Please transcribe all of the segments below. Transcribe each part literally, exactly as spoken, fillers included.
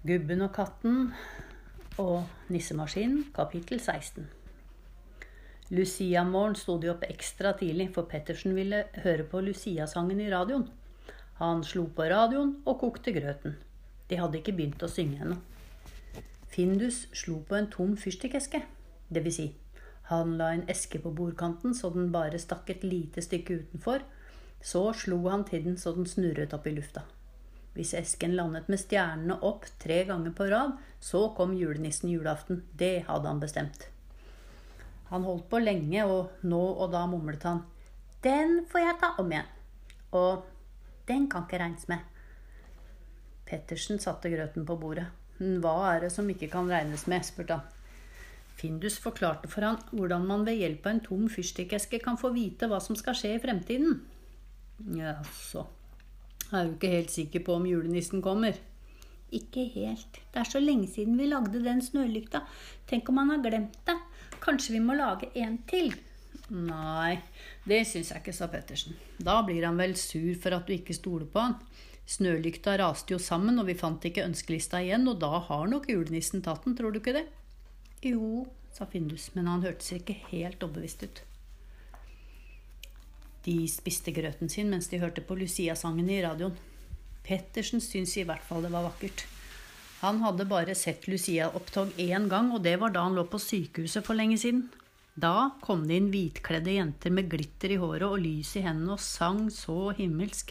Gubben og katten og nissemaskinen, kapittel seksten. Lucia-morgen stod de opp ekstra tidlig, for Pettersen ville høre på Lucia-sangen i radioen. Han slo på radioen og kokte grøten. De hadde ikke begynt å synge ennå. Findus slo på en tom fyrstikkeske, det vil si, han la en eske på bordkanten så den bare stakk et lite stykke utenfor, så slo han til den så den snurret opp i lufta. Hvis esken landet med stjernene opp tre ganger på rad, så kom julenissen julaften. Det hadde han bestemt. Han holdt på lenge, og nå og da mumlet han. Den får jeg ta om igjen. Og den kan ikke regnes med. Pettersen satte grøten på bordet. Hva er det som ikke kan regnes med, spurte han. Findus forklarte for han hvordan man ved hjelp av en tom fyrstikkeske kan få vite hva som skal skje i fremtiden. Ja, så... Jeg er jo ikke helt sikker på om julenissen kommer. Ikke helt. Det er så lenge siden vi lagde den snølykta. Tenk om han har glemt det. Kanskje vi må lage en til? Nei, det synes jeg ikke, sa Pettersen. Da blir han vel sur for at du ikke stoler på han. Snølykta raste jo sammen, og vi fant ikke ønskelista igjen, og da har nok julenissen tatt den, tror du ikke det? Jo, sa Findus, men han hørtes ikke helt overbevist ut. De spiste grøten sin mens de hørte på Lucia-sangen i radioen. Pettersen syntes i hvert fall det var vakkert. Han hadde bare sett Lucia-opptog en gang, og det var da han lå på sykehuset for lenge siden. Da kom det inn hvitkledde jenter med glitter i håret og lys i hendene og sang så himmelsk.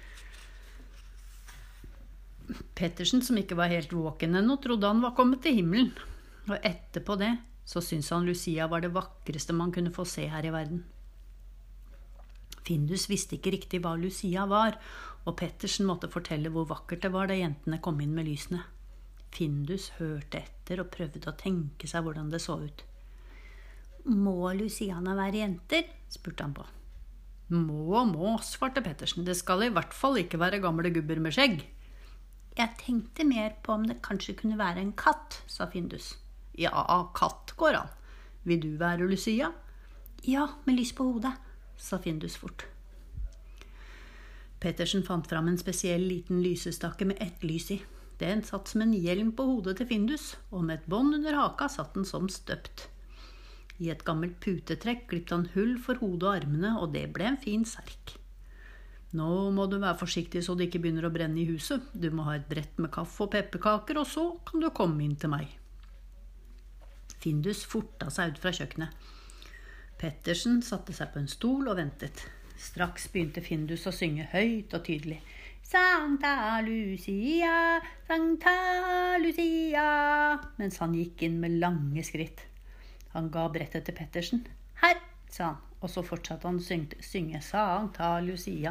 Pettersen, som ikke var helt våken ennå, trodde han var kommet til himmelen. Og etterpå det, så syntes han Lucia var det vakreste man kunne få se her i verden. Findus visste ikke riktig hva Lucia var, og Pettersen måtte fortelle hvor vakkert det var da jentene kom inn med lysene. Findus hørte etter og prøvde å tenke seg hvordan det så ut. Må Luciana være jenter? Spurte han på. Må og må, svarte Pettersen. Det skal i hvert fall ikke være gamle gubber med skjegg. Jeg tenkte mer på om det kanskje kunne være en katt, sa Findus. Ja, katt går an. Vil du være Lucia? Ja, med lys på hodet, sa Findus fort. Pettersen fant fram en spesiell liten lysestakke med ett lys i. Den satt som en hjelm på hodet til Findus, og med et bånd under haka satt den som støpt. I et gammelt putetrekk klippte han hull for hodet og armene, og det ble en fin serk. Nå må du være forsiktig så det ikke begynner å brenne i huset. Du må ha et brett med kaffe og pepperkaker, og så kan du komme inn til meg. Findus forta seg ut fra kjøkkenet. Pettersen satte seg på en stol og ventet. Straks begynte Findus å synge høyt og tydelig. Sankta Lucia, Sankta Lucia, mens han gikk inn med lange skritt. Han ga brettet til Pettersen. Her, sa han, og så fortsatte han å synge, synge Sankta Lucia.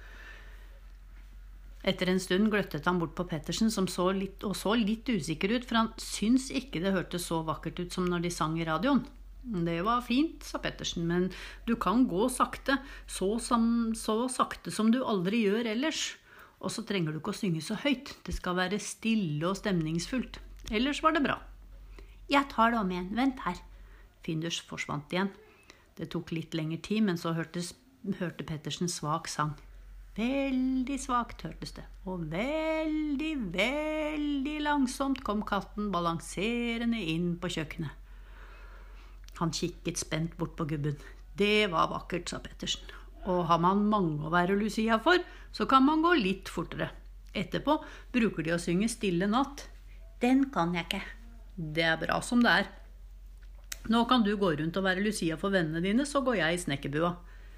Etter en stund gløttet han bort på Pettersen, som så litt, og så litt usikker ut, for han syns ikke det hørtes så vakkert ut som når de sang i radioen. Det var fint, sa Pettersen, men du kan gå sakte, så, som, så sakte som du aldri gjør ellers. Og så trenger du ikke å synge så høyt. Det skal være stille og stemningsfullt. Ellers var det bra. Jeg tar det om igjen. Vent her. Findus forsvant igjen. Det tok litt lengre tid, men så hørtes, hørte Pettersen svak sang. Veldig svakt hørtes det, og veldig, veldig langsomt kom katten balanserende inn på kjøkkenet. Han kikket spent bort på gubben. Det var vakkert, sa Pettersen. Og har man mange å være Lucia for, så kan man gå litt fortere. Etterpå bruker de å synge Stille natt. Den kan jeg ikke. Det er bra som det er. Nå kan du gå rundt og være Lucia for vennene dine, så går jeg i snekkerbua.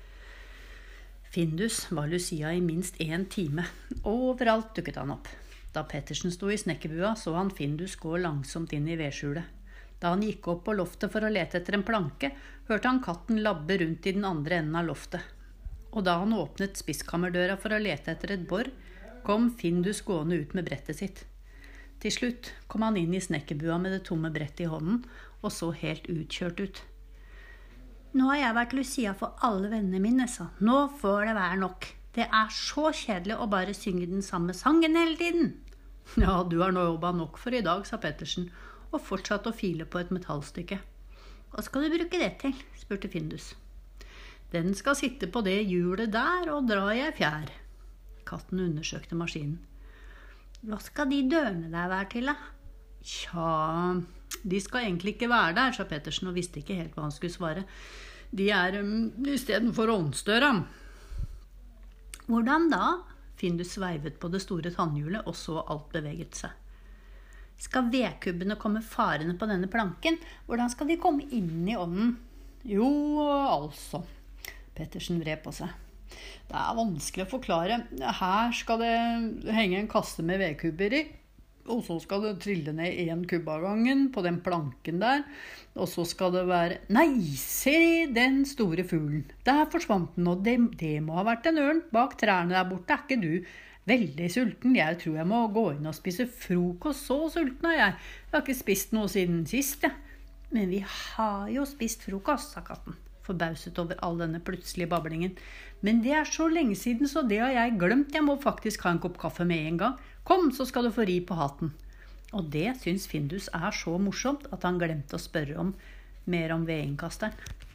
Findus var Lucia i minst en time. Overalt dukket han opp. Da Pettersen sto i snekkerbua, så han Findus gå langsomt inn i vedskjulet. Da han gikk opp på loftet for å lete etter en planke, hørte han katten labbe rundt i den andre enden av loftet. Og da han åpnet spiskammerdøra for å lete etter et bor, kom Findus gående ut med brettet sitt. Til slutt kom han inn i snekkerbua med det tomme brettet i hånden, og så helt utkjørt ut. Nå har jeg vært Lucia for alle vennene mine, sa. Nå får det være nok. Det er så kjedelig å bare synge den samme sangen hele tiden. Ja, du har nå jobbet nok for i dag, sa Pettersen, og fortsatte å file på et metallstykke. Hva skal du bruke det til? Spurte Findus. Den skal sitte på det hjulet der og dra i ei fjær. Katten undersøkte maskinen. Hva skal de dørene der være til, da? Tja, de skal egentlig ikke være der, sa Pettersen og visste ikke helt hva han skulle svare. De er um, i stedet for ovnsdøra. Hvordan da? Findus sveivet på det store tannhjulet og så alt beveget seg. Skal vedkubbene komme farende på denne planken? Hvordan skal de komme inn i ovnen? Jo, altså. Pettersen vred på seg. Det er vanskelig å forklare. Her skal det henge en kasse med vedkubber i, og så skal det trille ned en kubb av gangen på den planken der, og så skal det være... Nei, se den store fuglen. Der forsvant den, og det, det må ha vært en ørn bak trærne der borte. Er ikke du veldig sulten? Jeg tror jeg må gå inn og spise frokost. Så sulten er jeg. Jeg har ikke spist noe siden sist, jeg. Men vi har jo spist frokost, sa katten, forbauset over all denne plutselige bablingen. Men det er så lenge siden, så det har jeg glemt. Jeg må faktisk ha en kopp kaffe med en gang. Kom, så skal du få ri på hatten. Og det syns Findus er så morsomt at han glemte å spørre om mer om vedinnkasteren.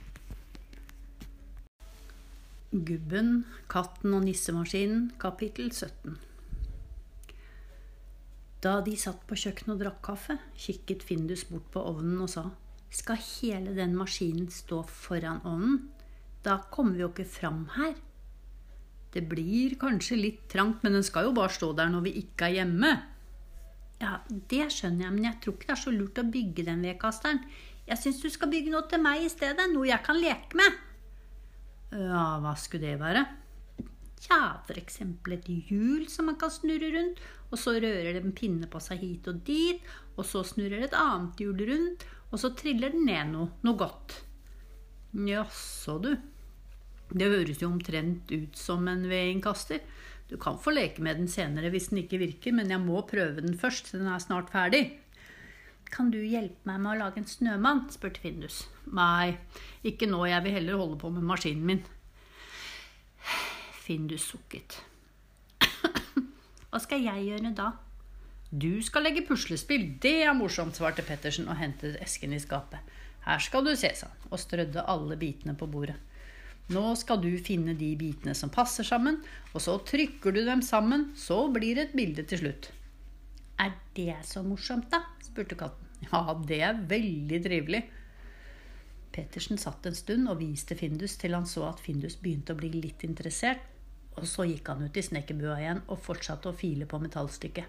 Gubben, katten og nissemaskinen, kapittel sytten. Da de satt på kjøkkenet og drakk kaffe, kikket Findus bort på ovnen og sa: Skal hele den maskinen stå foran ovnen? Da kommer vi jo ikke fram her. Det blir kanskje litt trangt, men den skal jo bare stå der når vi ikke er hjemme. Ja, det skjønner jeg, men jeg tror ikke det er så lurt å bygge den vedkasteren. Jeg synes du skal bygge noe til meg i stedet, noe jeg kan leke med. Ja, hva skulle det være? Ja, for eksempel et hjul som man kan snurre rundt, og så rører det en pinne på seg hit og dit, og så snurrer det et annet hjul rundt, og så triller den ned noe, noe godt. Jaså du, det høres jo omtrent ut som en vedinnkaster. Du kan få leke med den senere hvis den ikke virker, men jeg må prøve den først, så den er snart ferdig. Kan du hjelpe meg med å lage en snømann, spurte Findus. Nei, ikke nå, jeg vil heller holde på med maskinen min. Findus sukket. Hva skal jeg gjøre da? Du skal legge puslespill, det er morsomt, svarte Pettersen og hentet esken i skapet. Her skal du se, sa han, og strødde alle bitene på bordet. Nå skal du finne de bitene som passer sammen, og så trykker du dem sammen, så blir det et bilde til slutt. Er det så morsomt da? Spurte katten. Ja, det er veldig trivelig. Pettersen satt en stund og viste Findus til han så at Findus begynte å bli litt interessert, og så gikk han ut i snekkerbua igjen og fortsatte å file på metallstykket.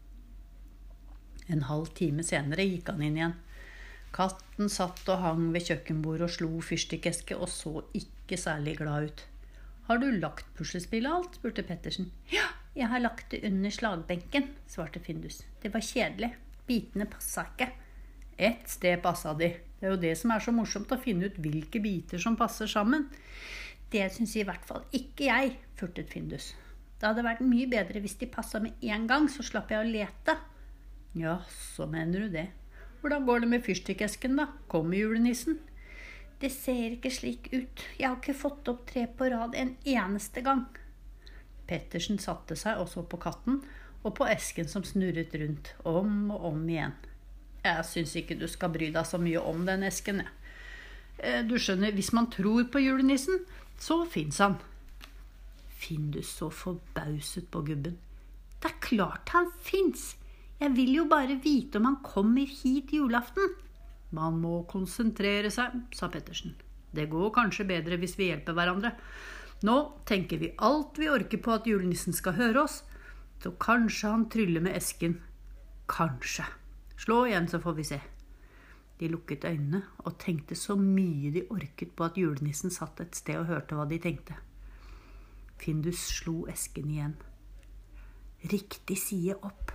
En halv time senere gikk han inn igjen. Katten satt og hang ved kjøkkenbordet og slo fyrstikkeske og så ikke særlig glad ut. Har du lagt puslespillet alt? Spurte Pettersen. Ja, jeg har lagt det under slagbenken, svarte Findus. Det var kjedelig. Bitene passet ikke. Et sted passet de. Det er jo det som er så morsomt å finne ut hvilke biter som passer sammen. Det synes i hvert fall ikke jeg, furtet Findus. Det hadde vært mye bedre hvis de passet med en gang, så slapp jeg å lete. Ja, så mener du det. Hvordan går det med fyrstikkesken da? Kommer julenissen? Det ser ikke slik ut. Jeg har ikke fått opp tre på rad en eneste gang. Pettersen satte seg også på katten og på esken som snurret rundt, om og om igjen. Jeg synes ikke du skal bry deg så mye om den esken. Du skjønner, hvis man tror på julenissen, så finnes han. Findus så forbauset på gubben. Det er klart han finnes. Jeg vil jo bare vite om han kommer hit julaften. Man må konsentrere seg, sa Pettersen. Det går kanskje bedre hvis vi hjelper hverandre. Nå tenker vi alt vi orker på at julenissen skal høre oss, så kanskje han tryller med esken. Kanskje. Slå igjen, så får vi se. De lukket øynene og tenkte så mye de orket på at julenissen satt et sted og hørte hva de tenkte. Findus slo esken igjen. Riktig side opp.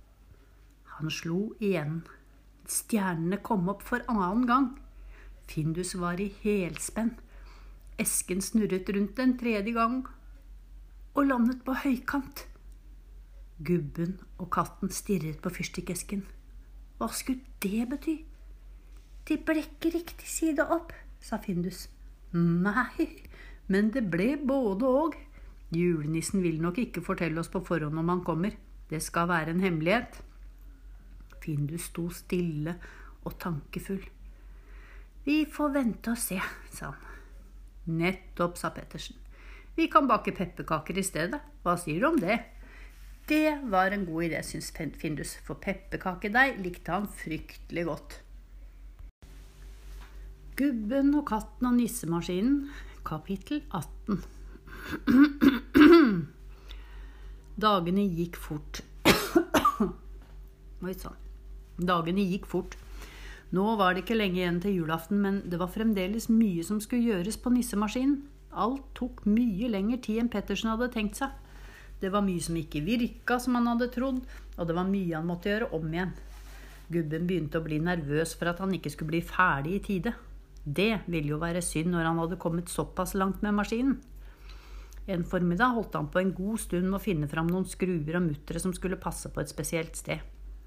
Han slo igjen. Stjernene kom opp for annen gang. Findus var i helspenn. Esken snurret rundt en tredje gang og landet på høykant. Gubben og katten stirret på fyrstikkesken. Hva skulle det bety? De ble ikke riktig side opp, sa Findus. Nei, men det ble både og. Julenissen vil nok ikke fortelle oss på forhånd om han kommer. Det skal være en hemmelighet. Findus sto stille og tankefull. Vi får vente og se, sa han. Nettopp, sa Pettersen. Vi kan bake pepperkaker i stedet. Hva sier du om det? Det var en god idé, synes Findus, for pepperkakedeig likte han fryktelig godt. Gubben og katten og nissemaskinen, kapittel atten. Dagene gikk fort. Oi sann. Dagene gikk fort. Nå var det ikke lenge igjen til julaften, men det var fremdeles mye som skulle gjøres på nissemaskinen. Alt tok mye lengre tid enn Pettersen hadde tenkt seg. Det var mye som ikke virka som han hadde trodd, og det var mye han måtte gjøre om igjen. Gubben begynte å bli nervøs for at han ikke skulle bli ferdig i tide. Det ville jo være synd når han hadde kommet såpass langt med maskinen. En formiddag holdt han på en god stund med å finne fram noen skruer og muttere som skulle passe på et spesielt sted.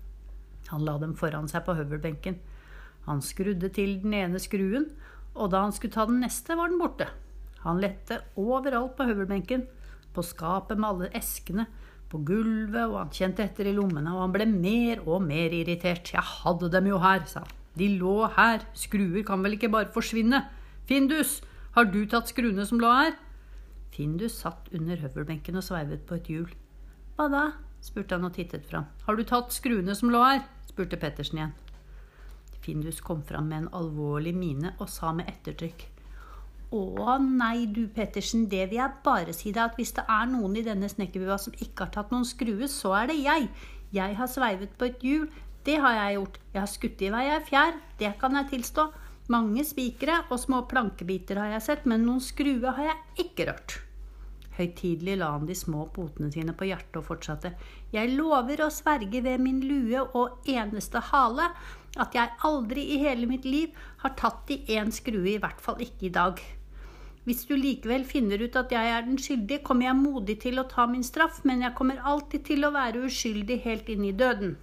Han la dem foran seg på høvelbenken. Han skrudde til den ene skruen, og da han skulle ta den neste var den borte. Han lette overalt på høvelbenken, på skapet med alle eskene, på gulvet, og han kjente etter i lommene, og han ble mer og mer irritert. «Jeg hadde dem jo her», sa han. «De lå her. Skruer kan vel ikke bare forsvinne? Findus, har du tatt skruene som lå her?» Findus satt under høvelbenken og sveivet på et hjul. «Hva da?» spurte han og tittet fram. «Har du tatt skruene som lå her?» spurte Pettersen igjen. Findus kom fram med en alvorlig mine og sa med ettertrykk. «Å nei du Pettersen, det vil jeg bare si deg at hvis det er noen i denne snekkerbua som ikke har tatt noen skruer, så er det jeg. Jeg har sveivet på et hjul, det har jeg gjort. Jeg har skutt i vei ei fjær, det kan jeg tilstå. Mange spikere og små plankebiter har jeg sett, men noen skruer har jeg ikke rørt.» Høytidelig la han de små potene sine på hjertet og fortsatte. «Jeg lover å sverge ved min lue og eneste hale at jeg aldri i hele mitt liv har tatt i en skrue, i hvert fall ikke i dag. Hvis du likevel finner ut at jeg er den skyldige, kommer jeg modig til å ta min straff, men jeg kommer alltid til å være uskyldig helt inn i døden.»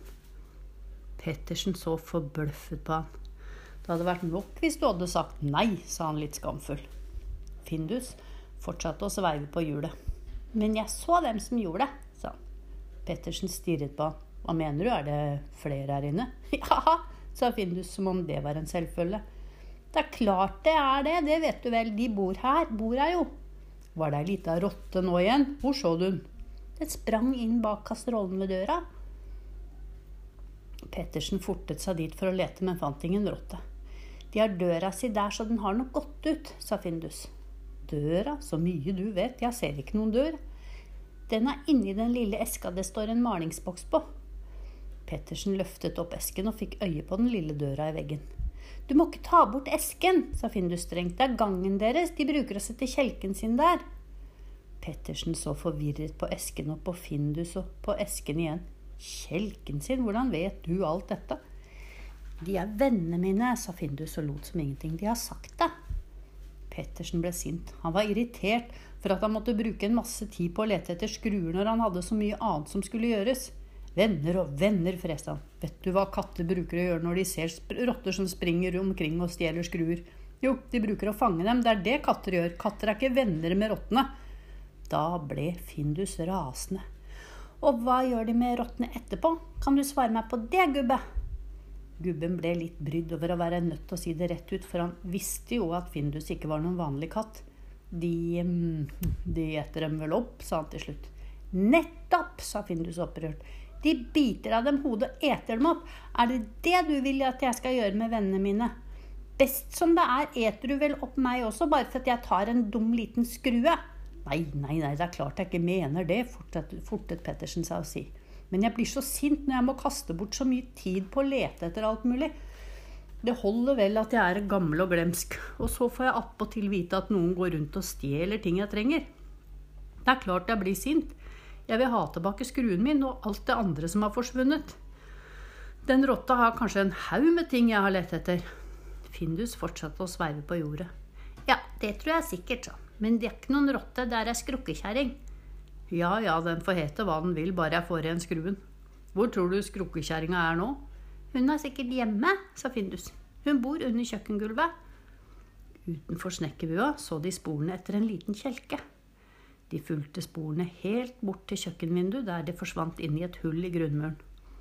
Pettersen så forbløffet på han. «Det hadde vært nok hvis du hadde sagt nei», sa han litt skamfull. Findus fortsatte å sveive på hjulet. «Men jeg så dem som gjorde det», sa han. Pettersen stirret på han. «Hva mener du, er det flere her inne?» «Ja», sa Findus som om det var en selvfølge. «Det er klart det er det, det vet du vel, de bor her, bor her jo.» «Var det ei lita rotte nå igjen? Hvor så du den?» «Det sprang inn bak kasserollen ved døra.» Pettersen fortet seg dit for å lete, men fant ingen rotte. «De har døra si der, så den har nok gått ut», sa Findus. «Døra? Så mye du vet, jeg ser ikke noen dør.» «Den er inni den lille eska det står en malingsboks på.» Pettersen løftet opp esken og fikk øye på den lille døra i veggen. «Du må ikke ta bort esken», sa Findus strengt. «Det er gangen deres, de bruker å sette kjelken sin der.» Pettersen så forvirret på esken og på Findus og på esken igjen. «Kjelken sin? Hvordan vet du alt dette?» «De er vennene mine», sa Findus og lot som ingenting. «De har sagt det.» Pettersen ble sint. Han var irritert for at han måtte bruke en masse tid på å lete etter skruer når han hadde så mye annet som skulle gjøres. «Venner og venner», freste han. «Vet du hva katter bruker å gjøre når de ser rotter som springer omkring og stjeler skruer?» «Jo, de bruker å fange dem. Det er det katter gjør. Katter er ikke venner med rottene.» Da ble Findus rasende. «Og hva gjør de med rottene etterpå? Kan du svare meg på det, gubbe?» Gubben ble litt brydd over å være nødt til å si det rett ut, for han visste jo at Findus ikke var noen vanlig katt. De, de etter dem vel opp, sa han til slutt. «Nettopp», sa Findus opprørt. «De biter av dem hodet og eter dem opp. Er det det du vil at jeg skal gjøre med vennene mine? Best som det er, eter du vel opp meg også, bare for at jeg tar en dum liten skrue?» «Nei, nei, nei, det er klart jeg ikke mener det», fortet, fortet Pettersen seg å si. «Men jeg blir så sint når jeg må kaste bort så mye tid på å lete etter alt mulig. Det holder vel at jeg er gammel og glemsk, og så får jeg attpåtil vite at noen går rundt og stjeler ting jeg trenger. Det er klart jeg blir sint. Jeg vil ha tilbake skruen min og alt det andre som har forsvunnet. Den rotta har kanskje en haug med ting jeg har lett etter.» Findus fortsatte å sveive på jordet. «Ja, det tror jeg sikkert, sa. Men det er ikke noen rotte, det er ei skrukkekjerring.» «Ja, ja, den får hete hva den vil, bare jeg får igjen skruen. Hvor tror du skrukkekjerringa er nå?» «Hun er sikkert hjemme», sa Findus. «Hun bor under kjøkkengulvet.» Utenfor snekkerbua så de sporene etter en liten kjelke. De fulgte sporene helt bort til kjøkkenvinduet, der de forsvant inn i et hull i grunnmuren.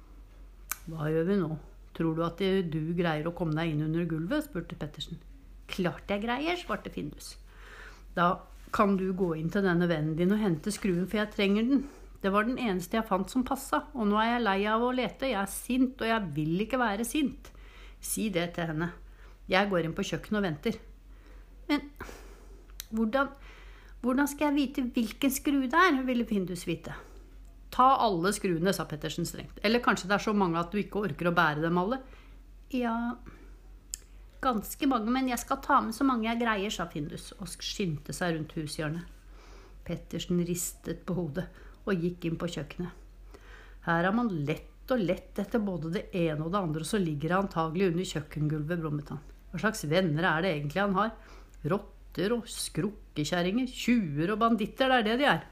«Hva gjør vi nå? Tror du at du greier å komme deg inn under gulvet?» spurte Pettersen. «Klart jeg greier», svarte Findus. «Da kan du gå inn til denne vennen din og hente skruen, for jeg trenger den. Det var den eneste jeg fant som passet, og nå er jeg lei av å lete. Jeg er sint, og jeg vil ikke være sint. Si det til henne. Jeg går inn på kjøkkenet og venter. Men hvordan, hvordan skal jeg vite hvilken skrue det er, ville Findus vite. Ta alle skruene, sa Pettersen strengt. Eller kanskje det er så mange at du ikke orker å bære dem alle. Ja, ganske mange, men jeg skal ta med så mange jeg greier, sa Findus, og skyndte seg rundt hushjørnet. Pettersen ristet på hodet og gikk inn på kjøkkenet. Her har man lett og lett etter både det ene og det andre, og så ligger det antagelig under kjøkkengulvet, brummet han. Hva slags venner er det egentlig han har? Rotter og skrukkekjerringer, tjuver og banditter, det er det de er.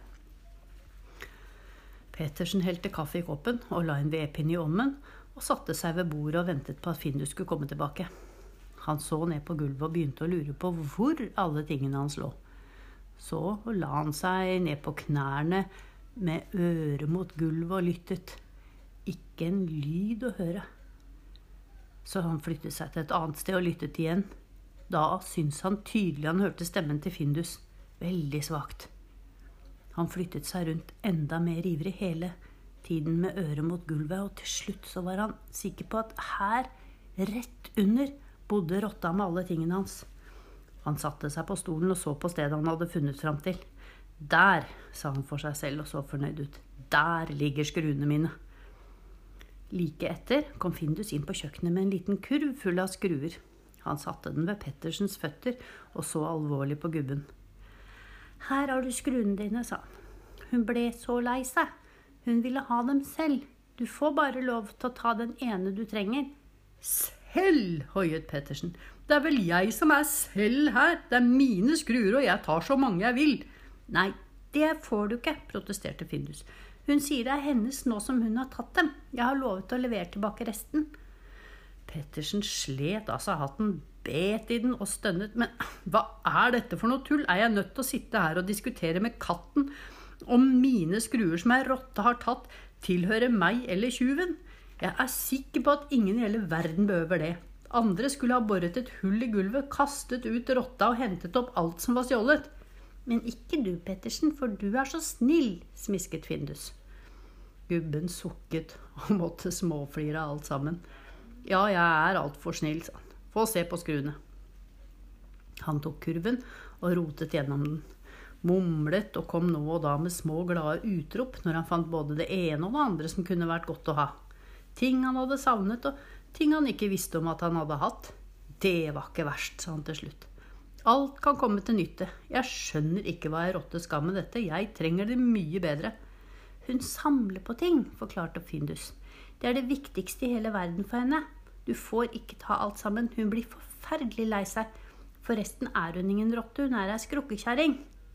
Pettersen helte kaffe i koppen og la en vedpinne i ommen og satte seg ved bordet og ventet på at Findus skulle komme tilbake. Han så ned på gulvet og begynte å lure på hvor alle tingene hans lå. Så la han seg ned på knærne med øret mot gulvet og lyttet. Ikke en lyd å høre. Så han flyttet seg til et annet sted og lyttet igjen. Da syntes han tydelig han hørte stemmen til Findus, veldig svagt. Han flyttet seg rundt enda mer ivrig hele tiden med øret mot gulvet, og til slutt så var han sikker på at her, rett under, bodde rotta med alle tingene hans. Han satte seg på stolen og så på stedet han hadde funnet frem til. Der, sa han for seg selv og så fornøyd ut. Der ligger skruene mine. Like etter kom Findus inn på kjøkkenet med en liten kurv full av skruer. Han satte den ved Pettersens føtter og så alvorlig på gubben. Her har du skruene dine, sa han. Hun ble så lei seg. Hun ville ha dem selv. Du får bare lov til å ta den ene du trenger. Selv, hoiet Pettersen. Det er vel jeg som er selv her. Det er mine skruer, og jeg tar så mange jeg vil. Nei, det får du ikke, protesterte Findus. Hun sier det er hennes nå som hun har tatt dem. Jeg har lovet å levere tilbake resten. Pettersen slet av seg hatten, bet i den og stønnet. Men hva er dette for noe tull? Er jeg nødt til å sitte her og diskutere med katten om mine skruer som ei rotte har tatt, tilhører meg eller tjuven? Jeg er sikker på at ingen i hele verden behøver det. Andre skulle ha boret et hull i gulvet, kastet ut rotta og hentet opp alt som var stjålet. Men ikke du, Pettersen, for du er så snill, smisket Findus. Gubben sukket og måtte småflire av alt sammen. Ja, jeg er alt for snill, sa han. Få se på skruene. Han tok kurven og rotet gjennom den. Mumlet og kom nå og da med små glade utrop når han fant både det ene og det andre som kunne vært godt å ha. Ting han hadde savnet og ting han ikke visste om at han hadde hatt. Det var ikke verst, sa han til slutt. Alt kan komme til nytte. Jeg skjønner ikke hva jeg rotte skal med dette. Jeg trenger det mye bedre. Hun samler på ting, forklarte Findus. Det er det viktigste i hele verden for henne. Du får ikke ta alt sammen. Hun blir forferdelig lei seg. Forresten er hun ingen rotte, hun er ei skrukkekjerring.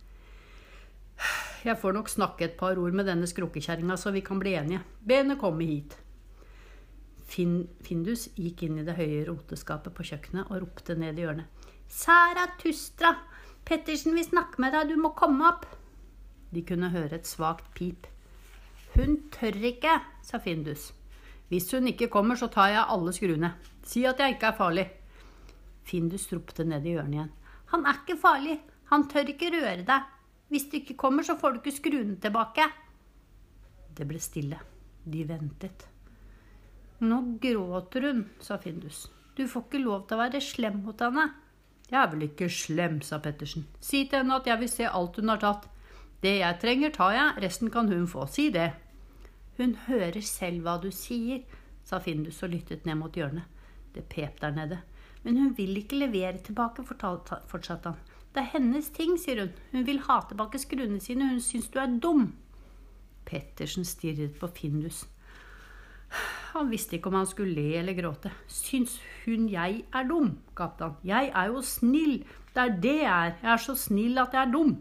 Jeg får nok snakke et par ord med denne skrukkekjerringa, så vi kan bli enige. Be henne komme hit. Fin, Findus gikk inn i det høye roteskapet på kjøkkenet og ropte ned i hjørnet. Zarathustra! Pettersen vil snakke med deg, du må komme opp. De kunne høre et svagt pip. Hun tør ikke, sa Findus. Hvis hun ikke kommer, så tar jeg alle skruene. Si at jeg ikke er farlig. Findus ropte ned i hjørnet igjen. Han er ikke farlig. Han tør ikke røre deg. Hvis du ikke kommer, så får du ikke skruene tilbake. Det ble stille. De ventet. Nå gråter hun, sa Findus. Du får ikke lov til å være slem mot henne. Jeg er vel ikke slem, sa Pettersen. Si til henne at jeg vil se alt hun har tatt. Det jeg trenger tar jeg, resten kan hun få. Si det. Hun hører selv hva du sier, sa Findus og lyttet ned mot hjørnet. Det pep der nede. Men hun vil ikke levere tilbake, fortsatte han. Det er hennes ting, sier hun. Hun vil ha tilbake skruene sine, hun synes du er dum. Pettersen stirret på Findus. Han visste ikke om han skulle le eller gråte. Syns hun jeg er dum, gapte han. Jeg er jo snill. Det er det jeg er. Jeg er så snill at jeg er dum.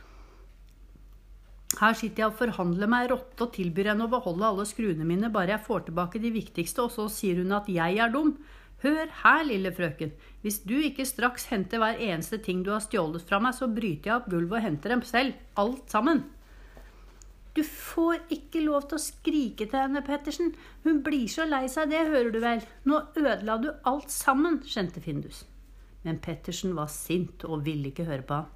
Her sitter jeg og forhandler meg rotte og tilbyr henne å beholde alle skruene mine, bare jeg får tilbake de viktigste, og så sier hun at jeg er dum. Hør her, lille frøken. Hvis du ikke straks henter hver eneste ting du har stjålet fra meg, så bryter jeg opp gulvet og henter dem selv. Alt sammen. Du får ikke lov til å skrike til henne, Pettersen. Hun blir så lei seg, det hører du vel. Nå ødela du alt sammen, skjønte Findus. Men Pettersen var sint og ville ikke høre på han.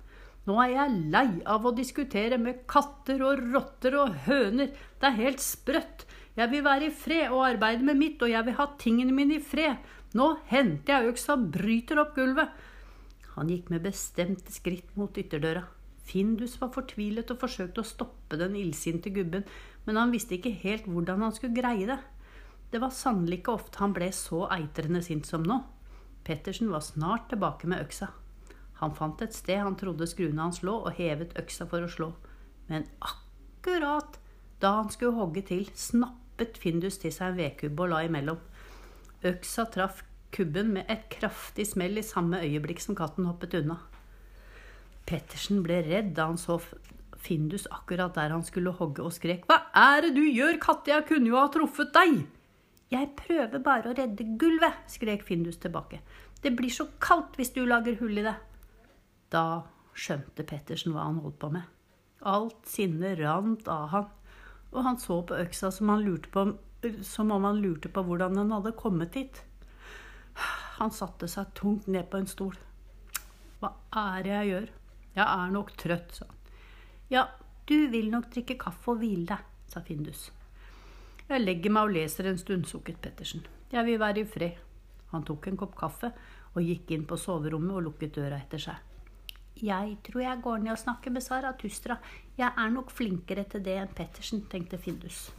Nå er jeg lei av å diskutere med katter og rotter og høner. Det er helt sprøtt. Jeg vil være i fred og arbeide med mitt, og jeg vil ha tingene mine i fred. Nå henter jeg øksa og bryter opp gulvet. Han gikk med bestemte skritt mot ytterdøra. Findus var fortvilet og forsøkte å stoppe den illsinte gubben, men han visste ikke helt hvordan han skulle greie det. Det var sannelig ikke ofte han ble så eitrende sint som nå. Pettersen var snart tilbake med øksa. Han fant et sted han trodde skruene hans lå, og hevet øksa for å slå. Men akkurat da han skulle hogge til, snappet Findus til seg en vedkubbe og la imellom. Øksa traff kubben med et kraftig smell i samme øyeblikk som katten hoppet unna. Pettersen ble redd da han så Findus akkurat der han skulle hogge, og skrek: «Hva er det du gjør, katte? Jeg kunne jo ha truffet deg!» «Jeg prøver bare å redde gulvet», skrek Findus tilbake. «Det blir så kaldt hvis du lager hull i det.» Da skjønte Pettersen hva han holdt på med. Alt sinnet rant av han, og han så på øksa som, han lurte på, som om han lurte på hvordan den hadde kommet hit. Han satte seg tungt ned på en stol. «Hva er det jeg gjør? Jeg er nok trøtt», sa han. «Ja, du vil nok drikke kaffe og hvile deg», sa Findus. «Jeg legger meg og leser en stund», sukket Pettersen. «Jeg vil være i fred.» Han tok en kopp kaffe og gikk inn på soverommet og lukket døra etter seg. «Jeg tror jeg går ned og snakker med Zarathustra. Jeg er nok flinkere til det enn Pettersen», tenkte Findus.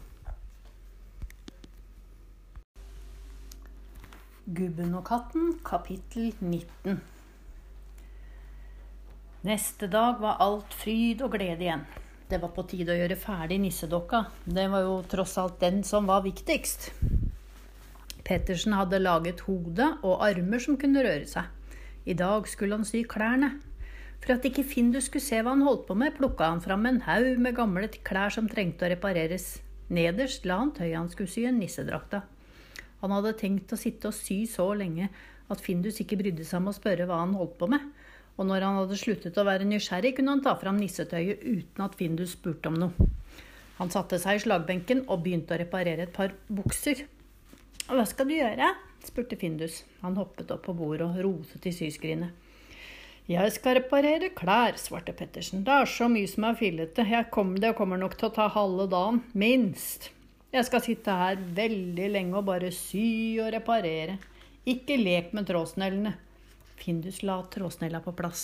Gubben og katten, kapittel nitten. Neste dag var alt fryd og glede igjen. Det var på tide å gjøre ferdig nissedokka. Det var jo tross alt den som var viktigst. Pettersen hadde laget hode og armer som kunne røre seg. I dag skulle han sy klærne. For at ikke Findus skulle se hva han holdt på med, plukket han fram en haug med gamle klær som trengte å repareres. Nederst la han tøyet han skulle sy en nissedrakta. Han hadde tenkt å sitte og sy så lenge at Findus ikke brydde seg om å spørre hva han holdt på med. Og når han hadde sluttet å være nysgjerrig, kunne han ta fram nissetøyet uten at Findus spurte om noe. Han satte seg i slagbenken og begynte å reparere et par bukser. «Hva skal du gjøre?» spurte Findus. Han hoppet opp på bordet og rotet i syskrinet. «Jeg skal reparere klær», svarte Pettersen. «Det er så mye som er fillete. Jeg kommer, det kommer nok til å ta halve dagen, minst. Jeg skal sitte her veldig lenge og bare sy og reparere. Ikke lek med trådsnellene.» Findus la trådsnella på plass.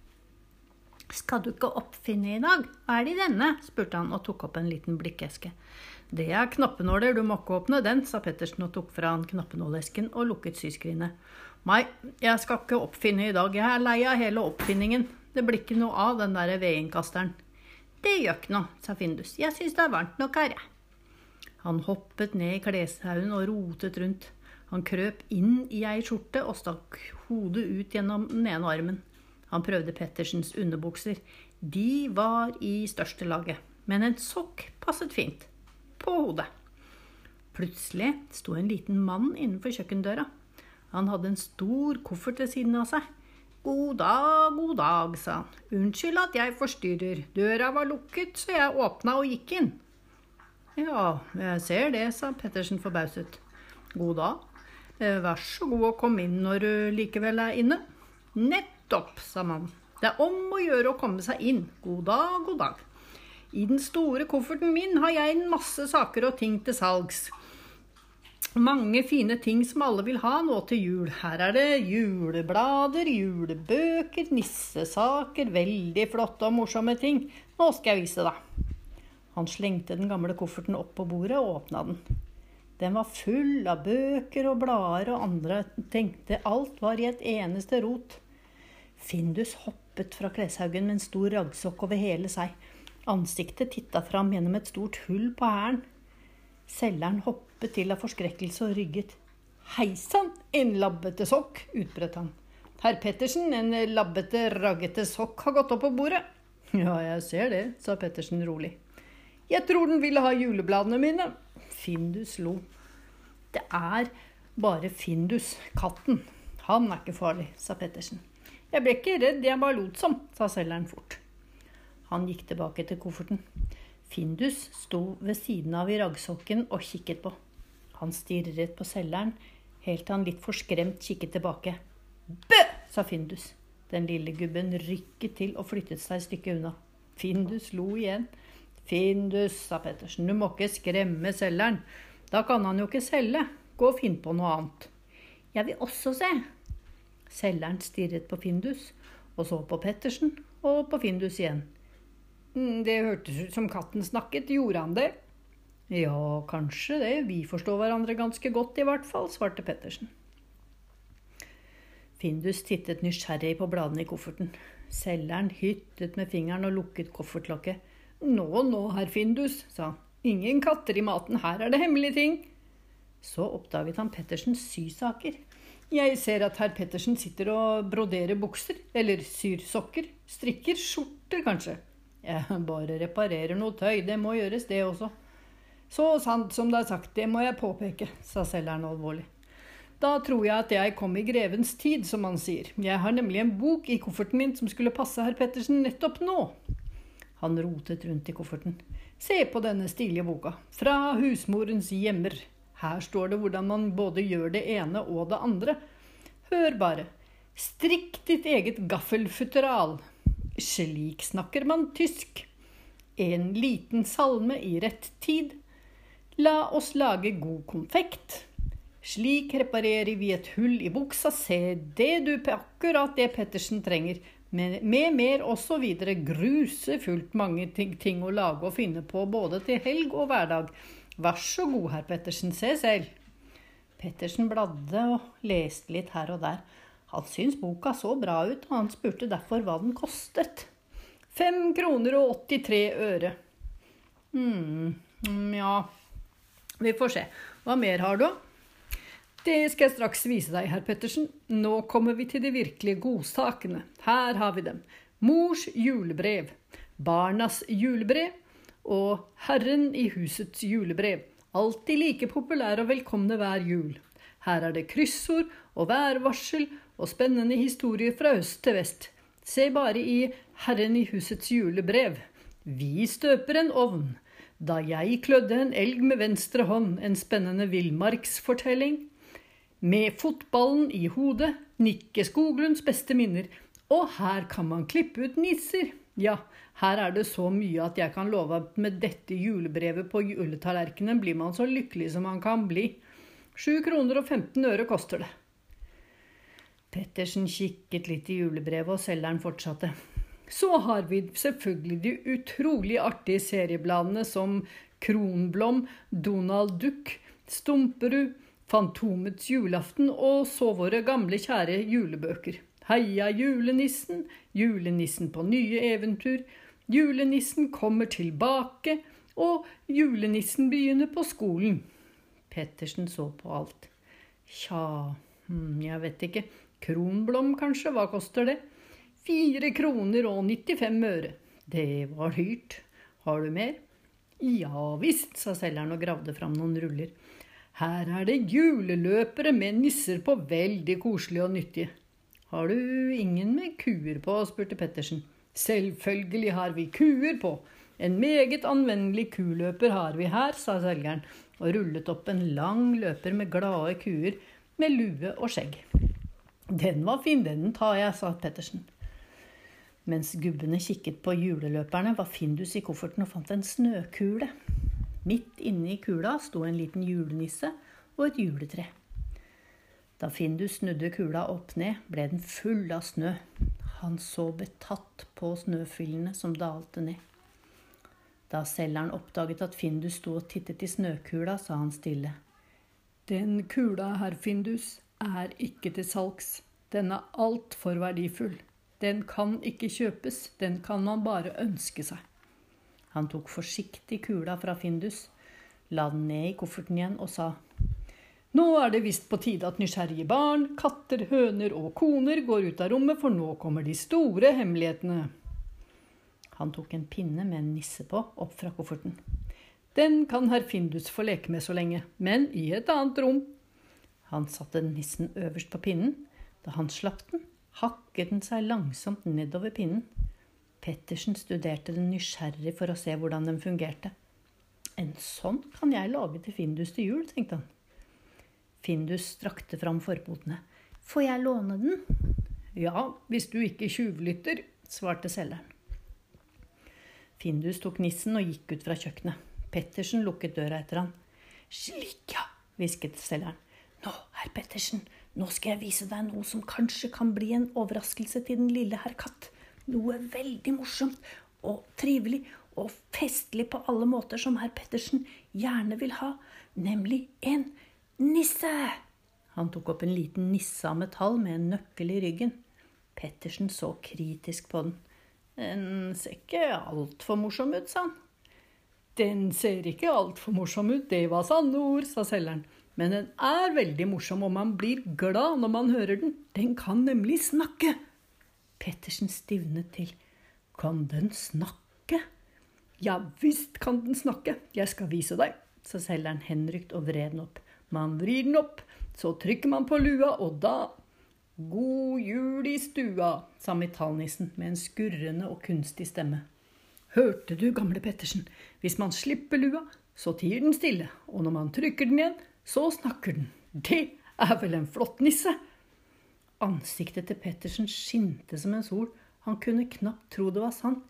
«Skal du ikke oppfinne i dag? Hva er det i denne?» spurte han og tok opp en liten blikkeske. «Det er knappenåler, du må ikke åpne den», sa Pettersen og tok fra han knappenålesken og lukket syskrinet. «Nei, jeg skal ikke oppfinne i dag. Jeg er lei av hele oppfinningen. Det blir ikke noe av den der vedinnkasteren.» «Det gjør ikke noe», sa Findus. «Jeg synes det er varmt nok her, jeg.» Han hoppet ned i kleshaugen og rotet rundt. Han krøp inn i ei skjorte og stakk hodet ut gjennom den ene armen. Han prøvde Pettersens underbukser. De var i største laget, men en sokk passet fint på hodet. Plutselig sto en liten mann innenfor kjøkkendøra. Han hadde en stor koffert ved siden av seg. «God dag, god dag», sa han. «Unnskyld at jeg forstyrrer. Døra var lukket, så jeg åpnet og gikk inn.» «Ja, jeg ser det», sa Pettersen forbauset. «God dag. Vær så god å komme inn når du likevel er inne.» «Nettopp», sa mannen. «Det er om å gjøre å komme seg inn. God dag, god dag. I den store kofferten min har jeg en masse saker og ting til salgs. Mange fine ting som alle vil ha nå til jul. Her er det juleblader, julebøker, nissesaker, veldig flotte og morsomme ting. Nå skal jeg vise deg.» Han slengte den gamle kofferten opp på bordet og åpnet den. Den var full av bøker og blader og andre tenkte alt var i et eneste rot. Findus hoppet fra kleshaugen med en stor raggsokk over hele seg. Ansiktet tittet fram gjennom et stort hull på hælen. Selgeren hoppet til av forskrekkelse og rygget. «Heisann, en labbete sokk», utbrøt han. «Herr Pettersen, en labbete, raggete sokk har gått opp på bordet.» «Ja, jeg ser det», sa Pettersen rolig. «Jeg tror den ville ha julebladene mine.» Findus lo. «Det er bare Findus, katten. Han er ikke farlig», sa Pettersen. «Jeg ble ikke redd, jeg bare lot som», sa selgeren fort. Han gikk tilbake til kofferten. Findus sto ved siden av i raggsokken og kikket på. Han stirret på selgeren, helt til han litt forskremt kikket tilbake. «Bø!» sa Findus. Den lille gubben rykket til og flyttet seg et stykke unna. Findus lo igjen. Findus, sa Pettersen, du må ikke skremme selgeren. Da kan han jo ikke selge. Gå og finn på noe annet. Jeg vil også se. Selgeren stirret på Findus, og så på Pettersen, og på Findus igjen. Det hørtes ut som katten snakket, gjorde han det? Ja, kanskje det. Vi forstår hverandre ganske godt i hvert fall, svarte Pettersen. Findus tittet nysgjerrig på bladene i kofferten. Selgeren hyttet med fingeren og lukket koffertlokket. Nå, nå, herr Findus, sa han. Ingen katter i maten, her er det hemmelige ting. Så oppdaget han Pettersens sysaker. Jeg ser at herr Pettersen sitter og broderer bukser, eller syr sokker, strikker, skjorter kanskje. Jeg bare reparerer noe tøy, det må gjøres det også. Så sant som det er sagt, det må jeg påpeke, sa selgeren alvorlig. Da tror jeg at jeg kom i grevens tid, som han sier. Jeg har nemlig en bok i kofferten min som skulle passe herr Pettersen nettopp nå. Han rotet rundt i kofferten. Se på denne stilige boka, fra husmorens hjemmer. Her står det hvordan man både gjør det ene og det andre. Hør bare. Strikk ditt eget gaffelfutteral. Slik snakker man tysk. En liten salme i rett tid. La oss lage god konfekt. Slik reparerer vi et hull i buksa. Se det du akkurat det Pettersen trenger. Med, med mer og så videre. Grusefullt mange ting, ting å lage og finne på både til helg og hverdag. Vær så god, herr Pettersen, se selv. Pettersen bladde og leste litt her og der. Han syntes boka så bra ut, og han spurte derfor hva den kostet. Fem kroner og åttitre øre. Hmm, ja, vi får se. Hva mer har du? Det skal jeg straks vise deg, herr Pettersen. Nå kommer vi til de virkelige godsakene. Her har vi dem. Mors julebrev, barnas julebrev, og Herren i husets julebrev. Alltid like populære og velkomne hver jul. Her er det kryssord og værvarsel og spennende historier fra øst til vest. Se bare i Herren i husets julebrev. Vi støper en ovn. Da jeg klødde en elg med venstre hånd, en spennende villmarksfortelling. Med fotballen i hodet, Nikke Skoglunds beste minner. Og her kan man klippe ut nisser. Ja, her er det så mye at jeg kan love at med dette julebrevet på juletallerkenen blir man så lykkelig som man kan bli. Sju kroner og femten øre koster det. Pettersen kikket litt i julebrevet, og selgeren fortsatte. Så har vi selvfølgelig de utrolig artige seriebladene som Kronblom, Donald Duck, Stumperud, Fantomets julaften og så våre gamle kjære julebøker. Heia julenissen, julenissen på nye eventyr, julenissen kommer tilbake, og julenissen begynner på skolen. Pettersen så på alt. Tja, jeg vet ikke. Kronblom kanskje, hva koster det? Fire kroner og nittifem øre. Det var dyrt. Har du mer? Ja visst, sa selgeren og gravde fram noen ruller. Her er det juleløpere med nisser på, veldig koselige og nyttige. Har du ingen med kuer på, spurte Pettersen. Selvfølgelig har vi kuer på. En meget anvendelig kuløper har vi her, sa selgeren, og rullet opp en lang løper med glade kuer med lue og skjegg. Den var fin, den tar jeg, sa Pettersen. Mens gubbene kikket på juleløperne, var Findus i kofferten og fant en snøkule. Midt inne i kula sto en liten julenisse og et juletre. Da Findus snudde kula opp ned, ble den full av snø. Han så betatt på snøfyllene som dalte ned. Da selgeren oppdaget at Findus sto og tittet i snøkula, sa han stille. Den kula, herr Findus, er ikke til salgs. Den er alt for verdifull. Den kan ikke kjøpes, den kan man bare ønske seg. Han tok forsiktig kula fra Findus, la den ned i kofferten igjen og sa, nå er det visst på tide at nysgjerrige barn, katter, høner og koner går ut av rommet, for nå kommer de store hemmelighetene. Han tok en pinne med en nisse på opp fra kofferten. Den kan herr Findus få leke med så lenge, men i et annet rom. Han satte nissen øverst på pinnen. Da han slapp den, hakket den seg langsomt nedover pinnen. Pettersen studerte den nysgjerrig for å se hvordan den fungerte. En sånn kan jeg lage til Findus til jul, tenkte han. Findus strakte fram forpotene. Får jeg låne den? Ja, hvis du ikke tjuvlytter, svarte selgeren. Findus tok nissen og gikk ut fra kjøkkenet. Pettersen lukket døra etter han. Slik ja, hvisket selgeren. Nå, herr Pettersen, nå skal jeg vise deg noe som kanskje kan bli en overraskelse til den lille herr Katt. Noe veldig morsomt og trivelig og festlig på alle måter som herr Pettersen gjerne vil ha, nemlig en nisse. Han tok opp en liten nisse av metall med en nøkkel i ryggen. Pettersen så kritisk på den. Den ser ikke alt for morsom ut, sa han. Den ser ikke alt for morsom ut, det var sanne ord, sa selgeren. Men den er veldig morsom, og man blir glad når man hører den. Den kan nemlig snakke. Pettersen stivnet til. Kan den snakke? Ja, visst kan den snakke. Jeg skal vise deg, sa selgeren henrykt og vred den opp. Man vrir den opp, så trykker man på lua, og da... God jul i stua, sa metallnissen med en skurrende og kunstig stemme. Hørte du, gamle Pettersen? Hvis man slipper lua, så tier den stille, og når man trykker den igjen, så snakker den. Det er vel en flott nisse? Ansiktet til Pettersen skinte som en sol. Han kunne knapt tro det var sant.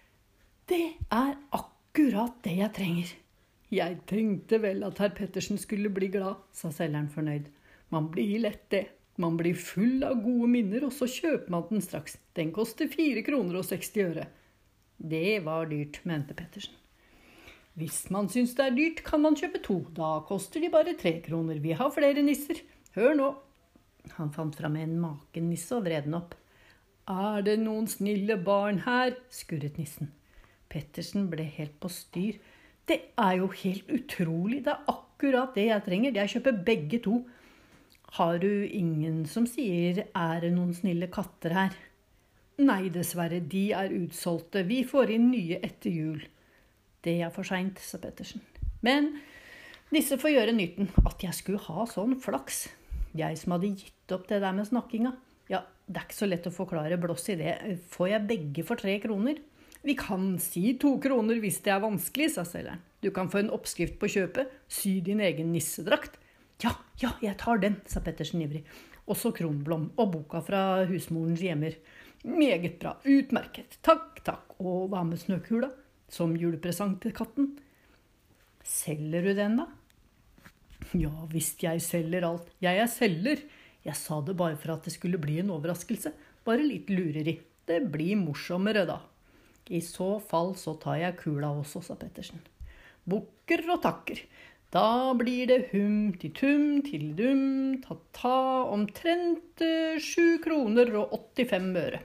Det er akkurat det jeg trenger. Jeg tenkte vel at herr Pettersen skulle bli glad, sa selgeren fornøyd. Man blir lett det. Man blir full av gode minner, og så kjøper man den straks. Den koster fire kroner og seksti øre. Det var dyrt, mente Pettersen. Hvis man syns det er dyrt, kan man kjøpe to. Da koster de bare tre kroner. Vi har flere nisser. Hør nå. Han fant fram en makennisse og vred den opp. Er det noen snille barn her? Skurret nissen. Pettersen ble helt på styr. Det er jo helt utrolig. Det er akkurat det jeg trenger. Jeg kjøper begge to. Har du ingen som sier, er det noen snille katter her? Nei, dessverre, de er utsolgte. Vi får inn nye etter jul. Det er for sent, sa Pettersen. Men disse får gjøre nytten. At jeg skulle ha sånn flaks. Jeg som hadde gitt opp det der med snakkinga. Ja, det er ikke så lett å forklare blås i det. Får jeg begge for tre kroner? Vi kan si to kroner hvis det er vanskelig, sa selgeren. Du kan få en oppskrift på kjøpet. Sy din egen nissedrakt. Ja, ja, jeg tar den, sa Pettersen ivrig. Også kronblom og boka fra husmorens hjemmer. Meget bra, utmerket. Takk, takk. Og hva med snøkula? Som julepresang til katten. Selger du den da? Ja, visst jeg selger alt. Jeg er selger. Jeg sa det bare for at det skulle bli en overraskelse. Bare litt lureri. Det blir morsommere da. I så fall så tar jeg kula også, sa Pettersen. Bukker og takker. Da blir det hum til tum til dum, ta-ta, omtrent sju kroner og åttifem øre.